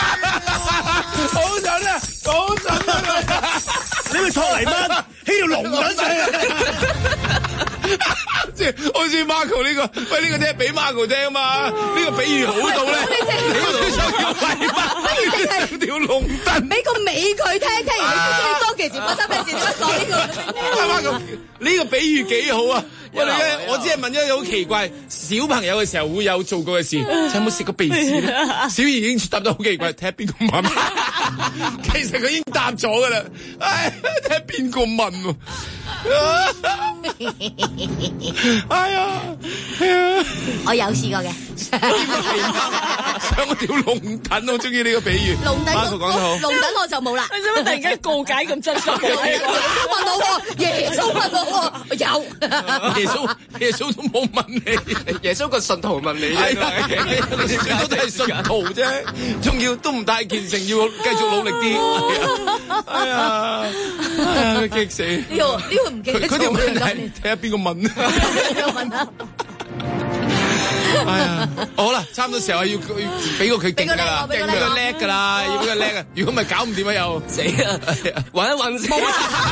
好準啊！好準啊！你咪錯泥鯭喺條龍躉上。 即係好似 Marco 呢個，喂呢個聽俾 Marco 聽啊嘛，呢個比喻好到咧，你嗰度想條泥鯭，條龍躉， 俾個尾佢聽，聽完你知唔知當其時發生咩事？點解講呢個 ？Marco 呢個比喻幾好啊！我只係問咗一個好奇怪，小朋友嘅時候會有做過嘅事，有冇食過鼻屎咧？小儀已經答得好奇怪，睇下邊個問。其實佢已經答咗㗎啦，睇下邊個問喎。哎呀， 我有試過嘅， 上嗰條龍躉，我中意呢個比喻。 龍躉講得好， 龍躉我就冇啦。 你做乜突然間告解咁真實嘅？ 問我喎，耶穌問我喎，有。 耶穌都冇問你， 耶穌個信徒問你啫， 最多都係信徒啫，仲要都唔太虔誠，要繼續努力啲。哎呀，激死！ 呢個唔記得咗。 佢條問題睇下邊個問。 問啊！ 哎呀，好啦，差唔多時候要俾個佢勁㗎啦，勁俾佢叻㗎啦，要俾佢叻啊！如果唔係搞唔掂啊，又死啦！揾一揾先。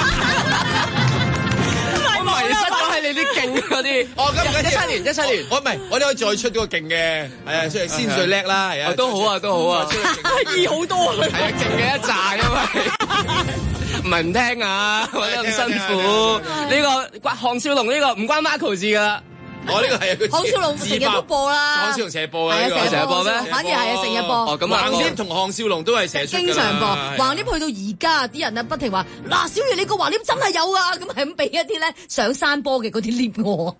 迷失咗喺你啲勁嗰啲。 哦，咁17年，我唔係，我哋可以再出嗰個勁嘅，係啊，所以先最叻啦，係啊， 都好啊，都好啊， 易好多啊， 係啊，勁嘅一紮，因為唔係唔聽啊，或者咁辛苦。呢個項少龍呢個唔關 Marco 事噶。 我呢個係佢項少龍成日都播啦， 項少龍成日播啊， 係啊， 成日播咩？ 反而係啊，成日播。 哦，咁啊， 橫掂同項少龍都係成日出㗎啦， 經常播。橫掂去到而家，啲人啊不停話嗱，小魚你個橫掂真係有啊，咁係咁俾一啲咧上山坡嘅嗰啲獵我。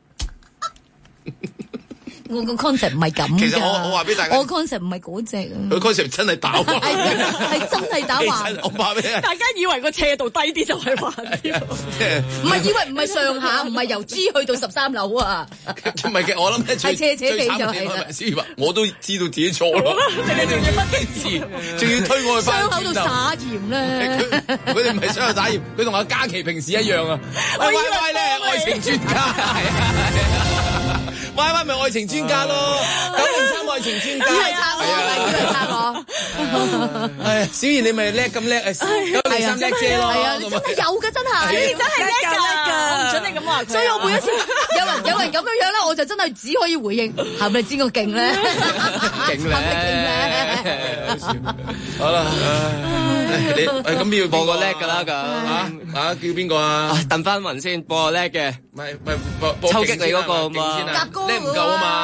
我個 concept 唔係咁。 其實我話俾大家， 我 concept 唔係嗰隻啊。 佢 concept 真係打橫， 係真係打橫。 我話俾你， 大家以為個斜度低啲就係橫啲， 唔係以為唔係上下，唔係由 G 去到13樓啊。 唔係嘅，我諗係係斜地就係啦。 小魚話我都知道自己錯咯， 你仲要乜嘢事？ 仲要推我去翻傷口度撒鹽咧。 佢哋唔係傷口打鹽，佢同阿嘉琪平時一樣啊。喂喂咧，愛情專家。Y Y 咪愛情專家咯，903愛情專家， 以為撐我，以為撐我。 係小賢你咪叻咁叻，903叻姐咯， 係啊，你真係有㗎，真係， 你真係叻㗎，唔準你咁話佢。 所以我每一次有人咁樣咧，我就真係只可以回應，係咪知我勁咧？ 勁咧，好啦，你咁邊要播個叻㗎啦咁叫邊個啊？ 鄧翻雲先播個叻嘅， 唔係抽擊你嗰個嘛。 叻唔夠啊嘛！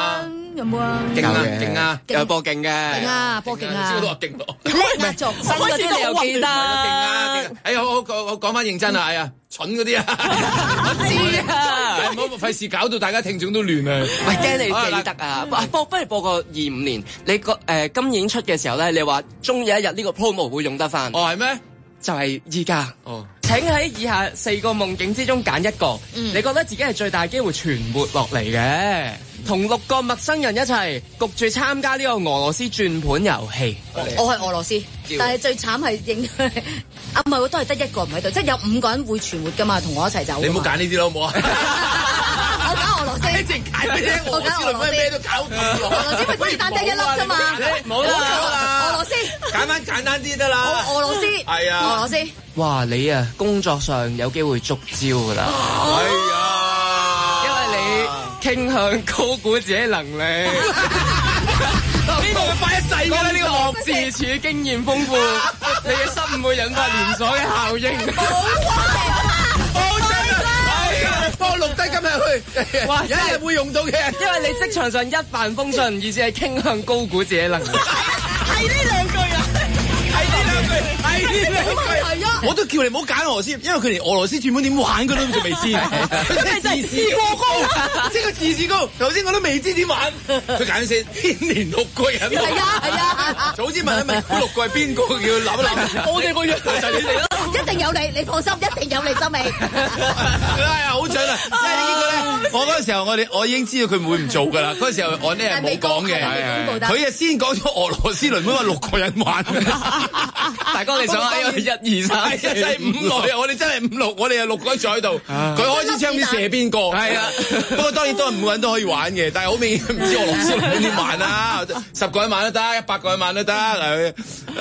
有冇啊？ 勁啊勁啊， 有播勁嘅， 勁啊播勁啊， 都話勁咯， 叻啊做， 新嗰啲你又記得，勁啊！哎呀，我講翻認真啊，係啊，蠢嗰啲啊， 我知啊， 唔好費事搞到大家聽眾都亂啊！ 喂，驚你記得啊！不如播個25年，你個今年出嘅時候咧，你話終有一日呢個 promo 會用得翻。 哦，係咩？ 就係依家。 哦。 請喺以下4個夢境之中揀一個，你覺得自己係最大機會存活落嚟嘅，同6個陌生人一齊焗住參加呢個俄羅斯轉盤遊戲。 我係俄羅斯，但係最慘係應啊，唔係，都係得一個唔喺度，即係有5個人會存活噶嘛，同我一齊走。 你唔好揀呢啲咯，好唔好啊？ 我揀俄羅斯， 一直揀咩啫？我揀俄羅斯咩都搞咁耐。 俄羅斯咪雞蛋仔一粒啫嘛， 冇啦， 俄羅斯揀翻簡單啲得啦。 俄羅斯係啊，俄羅斯。 哇！你啊，工作上有機會觸礁㗎啦。 係啊， 因為你傾向高估自己能力。呢個會快一世㗎啦！呢個樂自處經驗豐富，你嘅失誤會引發連鎖嘅效應。 幫我錄低今日去，哇！有一日會用到嘅， 因為你職場上一帆風順，而是係傾向高估自己能力。 係呢兩句啊！係呢兩句，係呢兩句啊！ 我都叫你唔好揀俄羅斯，因為佢連俄羅斯轉盤點玩佢都仲未知，佢真係自視過高，即係佢自視高。頭先我都未知點玩，佢揀先牽連6個人。 係啊！ 早知問一問嗰6個係邊個，叫佢諗一諗。 我哋個樣就係你哋啦。 一定有你放心，一定有你心味。 係啊，好準啊！因為呢個咧，我嗰個時候我已經知道佢唔會唔做㗎啦。嗰個時候我呢係冇講嘅，佢啊先講咗俄羅斯輪盤話6個人玩。 大哥你想1、2、3、 4、5、6，我哋真係5、6，我哋有6個人坐喺度。佢開支槍邊射邊個？係啊，不過當然都係5個人都可以玩嘅，但係好明顯唔知俄羅斯輪盤點玩啦。10個人玩都得，100個人玩都得。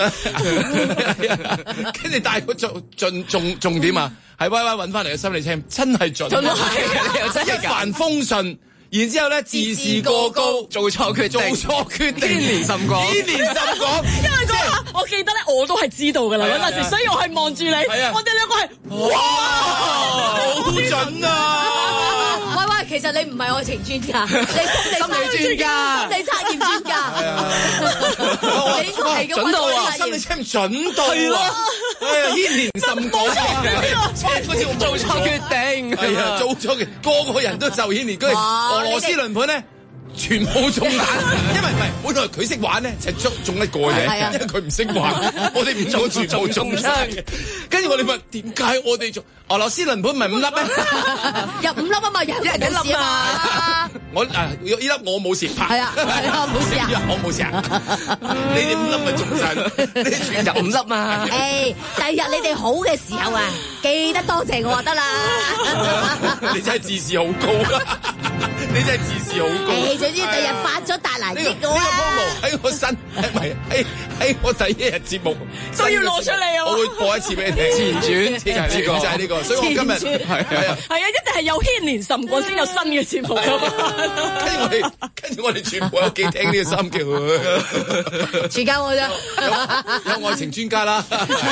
跟住但係佢重點啊，係 Y Y 揾翻嚟嘅心理測驗真係準， 真係嘅，真係一帆風順。然之後咧，自視過高，做錯決定，牽連甚廣。 因為嗰下我記得咧，我都係知道㗎啦嗰陣時，所以我係望住你，我哋兩個係哇， 好準啊！ 喂，其實你唔係愛情專家，你心理專家，心理測驗專家，你應該係咁準到啊！心理測驗準到啊！牽連甚廣， 做錯決定， 係啊，做錯嘅個個人都受牽連。跟住俄羅斯輪盤咧，全部中彈，因為唔係，本來佢識玩咧，就中一個嘅，因為佢唔識玩，我哋5個全部中曬。跟住我哋問點解我哋中俄羅斯輪盤唔係5粒咩？ 入5粒啊嘛，一人1粒啊嘛。 我呢粒我冇事， 係啊，冇事啊， 我冇事啊。你哋5粒咪中晒，你全入5粒嘛。 誒，第日你哋好嘅時候啊，記得多謝我就得啦。 你真係自視好高啊！你真係自視好高。 誒，總之第日發咗達嚟益我啊！ 呢個 promo 喺我身，唔係喺我第一日節目都要攞出嚟啊！ 我會播一次俾你聽。前傳就係呢個，所以我今日係啊， 一定係有牽連甚廣先有新嘅節目㗎嘛。 跟住我哋全部有記聽呢個心叫， 全靠我啫。 有愛情專家啦，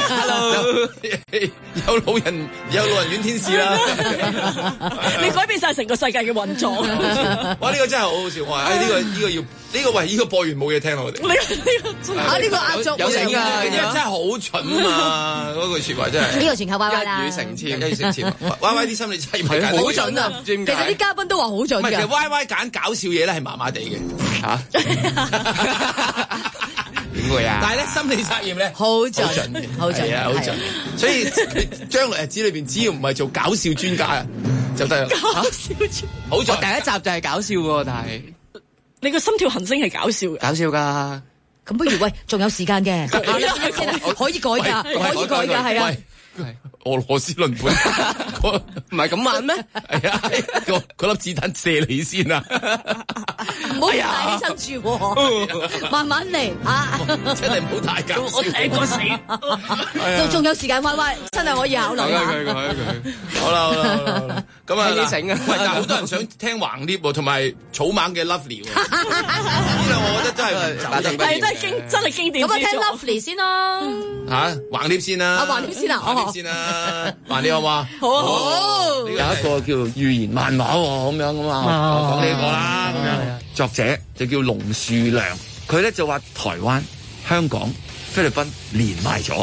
有老人院天使啦， 你改變晒成個世界嘅運作。 哇！呢個真係好好笑，我話呢個播完冇嘢聽啦，我哋呢個壓軸有請㗎， 因為真係好蠢啊！嗰句説話真係呢個全靠 Y Y 啦， 一語成讖 ，Y Y 啲心理測驗好準啊！ 其實啲嘉賓都話好準㗎。 其實 Y Y 揀搞笑嘢咧係麻麻地嘅嚇。點會啊？但係咧心理測驗咧好準，好準啊，好準。所以將來日子裏邊，只要唔係做搞笑專家啊，就得啦。 搞笑專好在第一集就係搞笑喎，但係你個心跳行星係搞笑嘅， 搞笑㗎。 咁不如喂，仲有時間嘅，可以改㗎，可以改㗎，係啊。 俄羅斯輪盤唔係咁玩咩？ 係啊，嗰粒子彈射你先啊！ 唔好大起身住喎，慢慢嚟嚇。 真係唔好太搞笑。 我聽過死。 仲有時間 Y Y，真係可以考慮下。 好啦，咁啊， 醒啊！ 喂，但係好多人想聽橫獵喎，同埋草蜢嘅 Lovely 喎。呢兩我覺得真係真係經典。 咁啊，聽 Lovely 先咯。 嚇，橫獵先啦。 橫獵先啊， 橫獵先啦，橫獵好嘛？ 好。 有一個叫預言漫畫喎，咁樣噶嘛，講呢個啦，咁樣。 作者就叫龍樹良，佢咧就話台灣、香港、菲律賓連埋咗。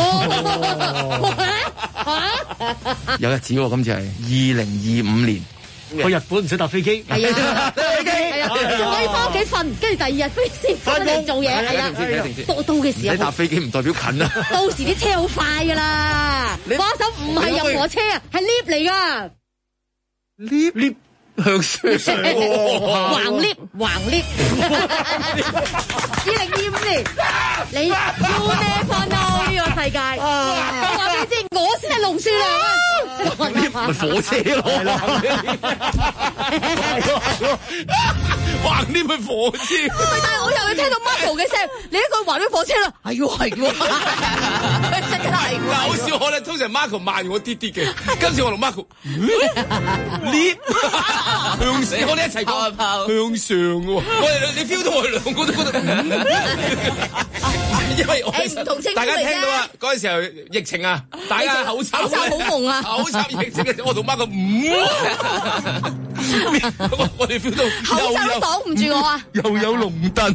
有日子喎，今次係2025年。 去日本唔使搭飛機， 係啊，仲可以翻屋企瞓，跟住第二日飛先翻嚟做嘢，係啊，到嘅時候， 你搭飛機唔代表近啊， 到時啲車好快噶啦，幫手唔係任何車啊，係 lift 嚟噶 ，lift 向上， 橫 lift。2025年，你 You never know 呢個世界，我話俾你知，我先係龍樹良啊！ 咪火車咯，橫呢咪火車。 但係我又要聽到 Marco 嘅聲，你一個橫呢火車啦，係喎，即刻嚟。 好少可咧，通常 Marco 慢我啲啲嘅，今次我同 Marco lift 向上，我哋一齊講向上喎。我哋你 feel 到我哋兩個都覺得，因為我大家聽到啊，嗰陣時候疫情啊，大家口罩好蒙啊，口罩疫情嘅時候，我同 Marco 我哋 feel 到口罩都擋唔住我啊， 又有龍躉，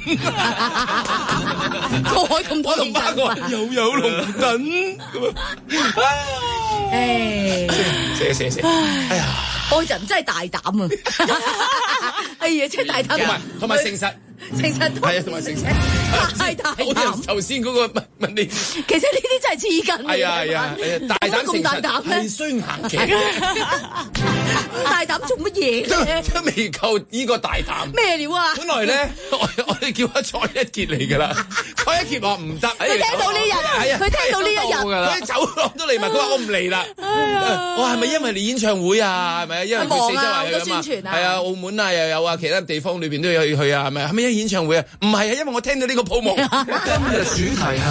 我咁多龍躉， 又有龍躉咁啊！寫，哎呀！ 愛人真係大膽啊！哎呀，真係大膽， 同埋誠實，係啊，同埋誠實， 太大膽。 頭先嗰個問你， 其實呢啲真係黐筋。係啊，大膽誠實係需行嘅。 大膽做乜嘢？ 都未夠呢個大膽。 咩料啊？ 本來咧，我哋叫阿蔡一傑嚟㗎啦，蔡一傑話唔得。 佢聽到呢日，佢聽到呢一日， 佢走廊都嚟埋，佢話我唔嚟啦。我係咪因為你演唱會啊？係咪啊？因為佢四周圍去啊嘛。係啊，澳門啊又有啊，其他地方裏邊都有去啊，係咪？係咪因為演唱會啊？唔係啊，因為我聽到呢個泡沫。今日主題係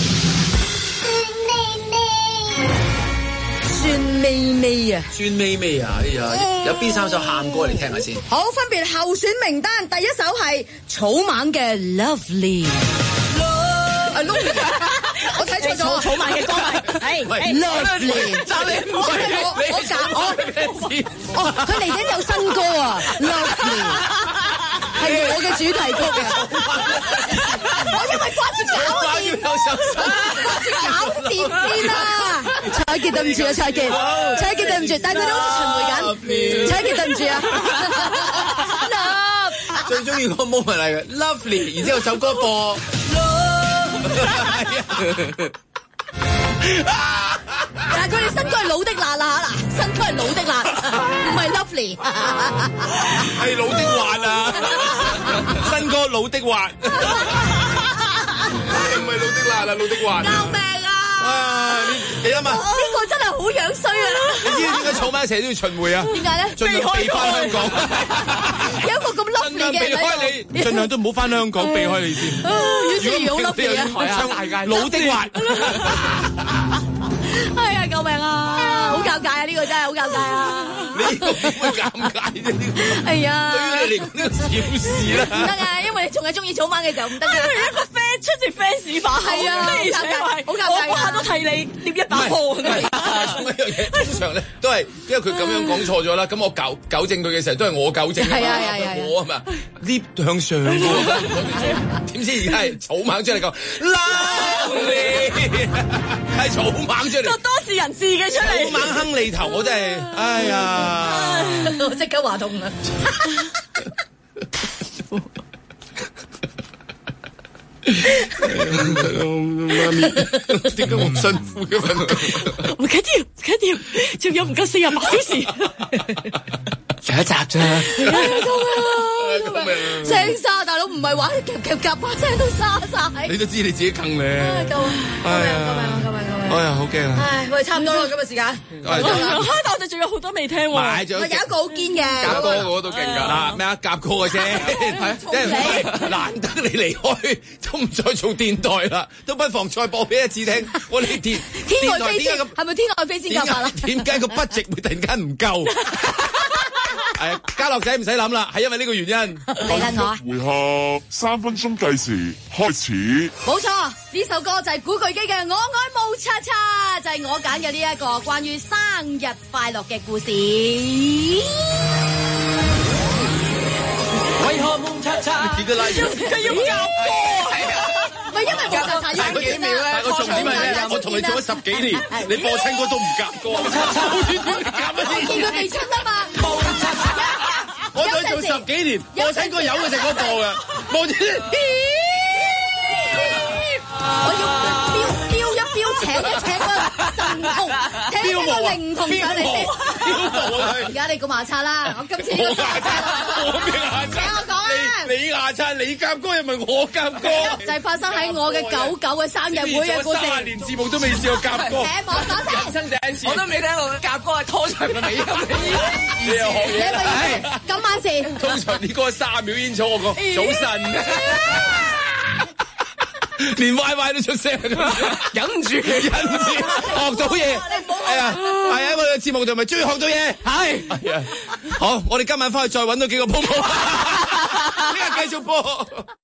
酸咪咪啊！ 酸咪咪啊！哎呀，有邊三首喊歌嚟聽下先？ 好，分別候選名單，第一首係草蜢嘅 Lovely。我睇錯咗草蜢嘅歌係 Lovely。佢嚟緊有新歌啊 ，Lovely 係我嘅主題曲啊！我因為掛住搞掂先啦，蔡傑對唔住啊，蔡傑對唔住，但係佢哋好似巡迴緊，蔡傑對唔住啊。 最中意個 moment 嚟嘅 Lovely， 然之後首歌播。 但係佢哋新歌係老的辣啦嗱，新歌係老的辣，唔係 Lovely， 係老的滑啊！新歌老的滑，唔係老的辣啦，老的滑。 救命啊！ 你諗下， 呢個真係好樣衰啊！ 你知唔知點解草蜢成日都要巡迴啊？ 點解咧？ 盡量避翻香港。 有一個咁 Lovely 嘅， 避開你，盡量都唔好翻香港，避開你先。 如果好 Lovely 啊！ 老的滑。 哎呀！救命啊！好尷尬啊！呢個真係好尷尬啊！ 你呢個點會尷尬啫？呢個係啊， 對於你嚟講呢個小事啦。 唔得啊，因為你仲係中意草蜢嘅時候唔得啊。 一個 fans 出自 fans 把口， 係啊，好尷尬，好尷尬。 我嗰下都替你捏一把汗。 仲有一樣嘢，通常咧都係因為佢咁樣講錯咗啦，咁我糾正佢嘅時候都係我糾正。係啊，我啊嘛 lift 向上嘅喎，點知而家係草蜢出嚟講 Lovely， 係草蜢出嚟。 個當事人自己出嚟。 草蜢亨利頭，我真係，哎呀！ 我即刻話痛啦！ 媽咪，點解我咁辛苦嘅瞓覺？ 唔緊要，仲有唔夠48小時。 上一集啫。 聲沙大佬唔係話夾把聲都沙晒。 你都知你自己坑咧。 救命！ 哎呀，好驚啊！ 唉，喂，差唔多啦，今日時間。 但我哋仲有好多未聽喎。 買咗。 有一個好堅嘅。 夾哥嗰個都勁㗎。嗱，咩啊？夾哥嘅啫。難得你離開，都唔再做電台啦，都不妨再播俾一次聽。我哋天外飛仙係咪天外飛仙夾法啦？ 點解個 budget 會突然間唔夠？係家樂仔唔使諗啦，係因為呢個原因。 嚟啦我。 回合3分鐘計時開始。 冇錯，呢首歌就係古巨基嘅《我愛無叉叉》，就係我揀嘅呢一個關於生日快樂嘅故事。 喂， 幾個拉住， 佢要夾歌唔係因為冇夾但係幾秒咧？但係個重點係咩？我同你做咗10幾年，你播親歌都唔夾歌， 我見佢未出啊嘛。 我再做10幾年，播親歌有嘅隻歌播嘅，播住。 我要標一標，請個神童，請個靈童上嚟先。而家你個牙刷啦，我今次呢個牙刷， 我咩牙刷？ 聽我講啊！ 你牙刷，你夾歌又唔係我夾歌， 就係發生喺我嘅99嘅生日會嘅故事。 30年節目都未試過夾歌， 請我手人生第一次，我都未聽過夾歌係拖長嘅尾音。 你又學嘢？ 今晚事。 通常啲歌3秒煙草，我講早晨。連 Y 都出聲，忍住，學到嘢。係啊，我哋嘅節目就咪終於學到嘢。係啊，好，我哋今晚翻去再揾多幾個鋪鋪，聽日繼續播。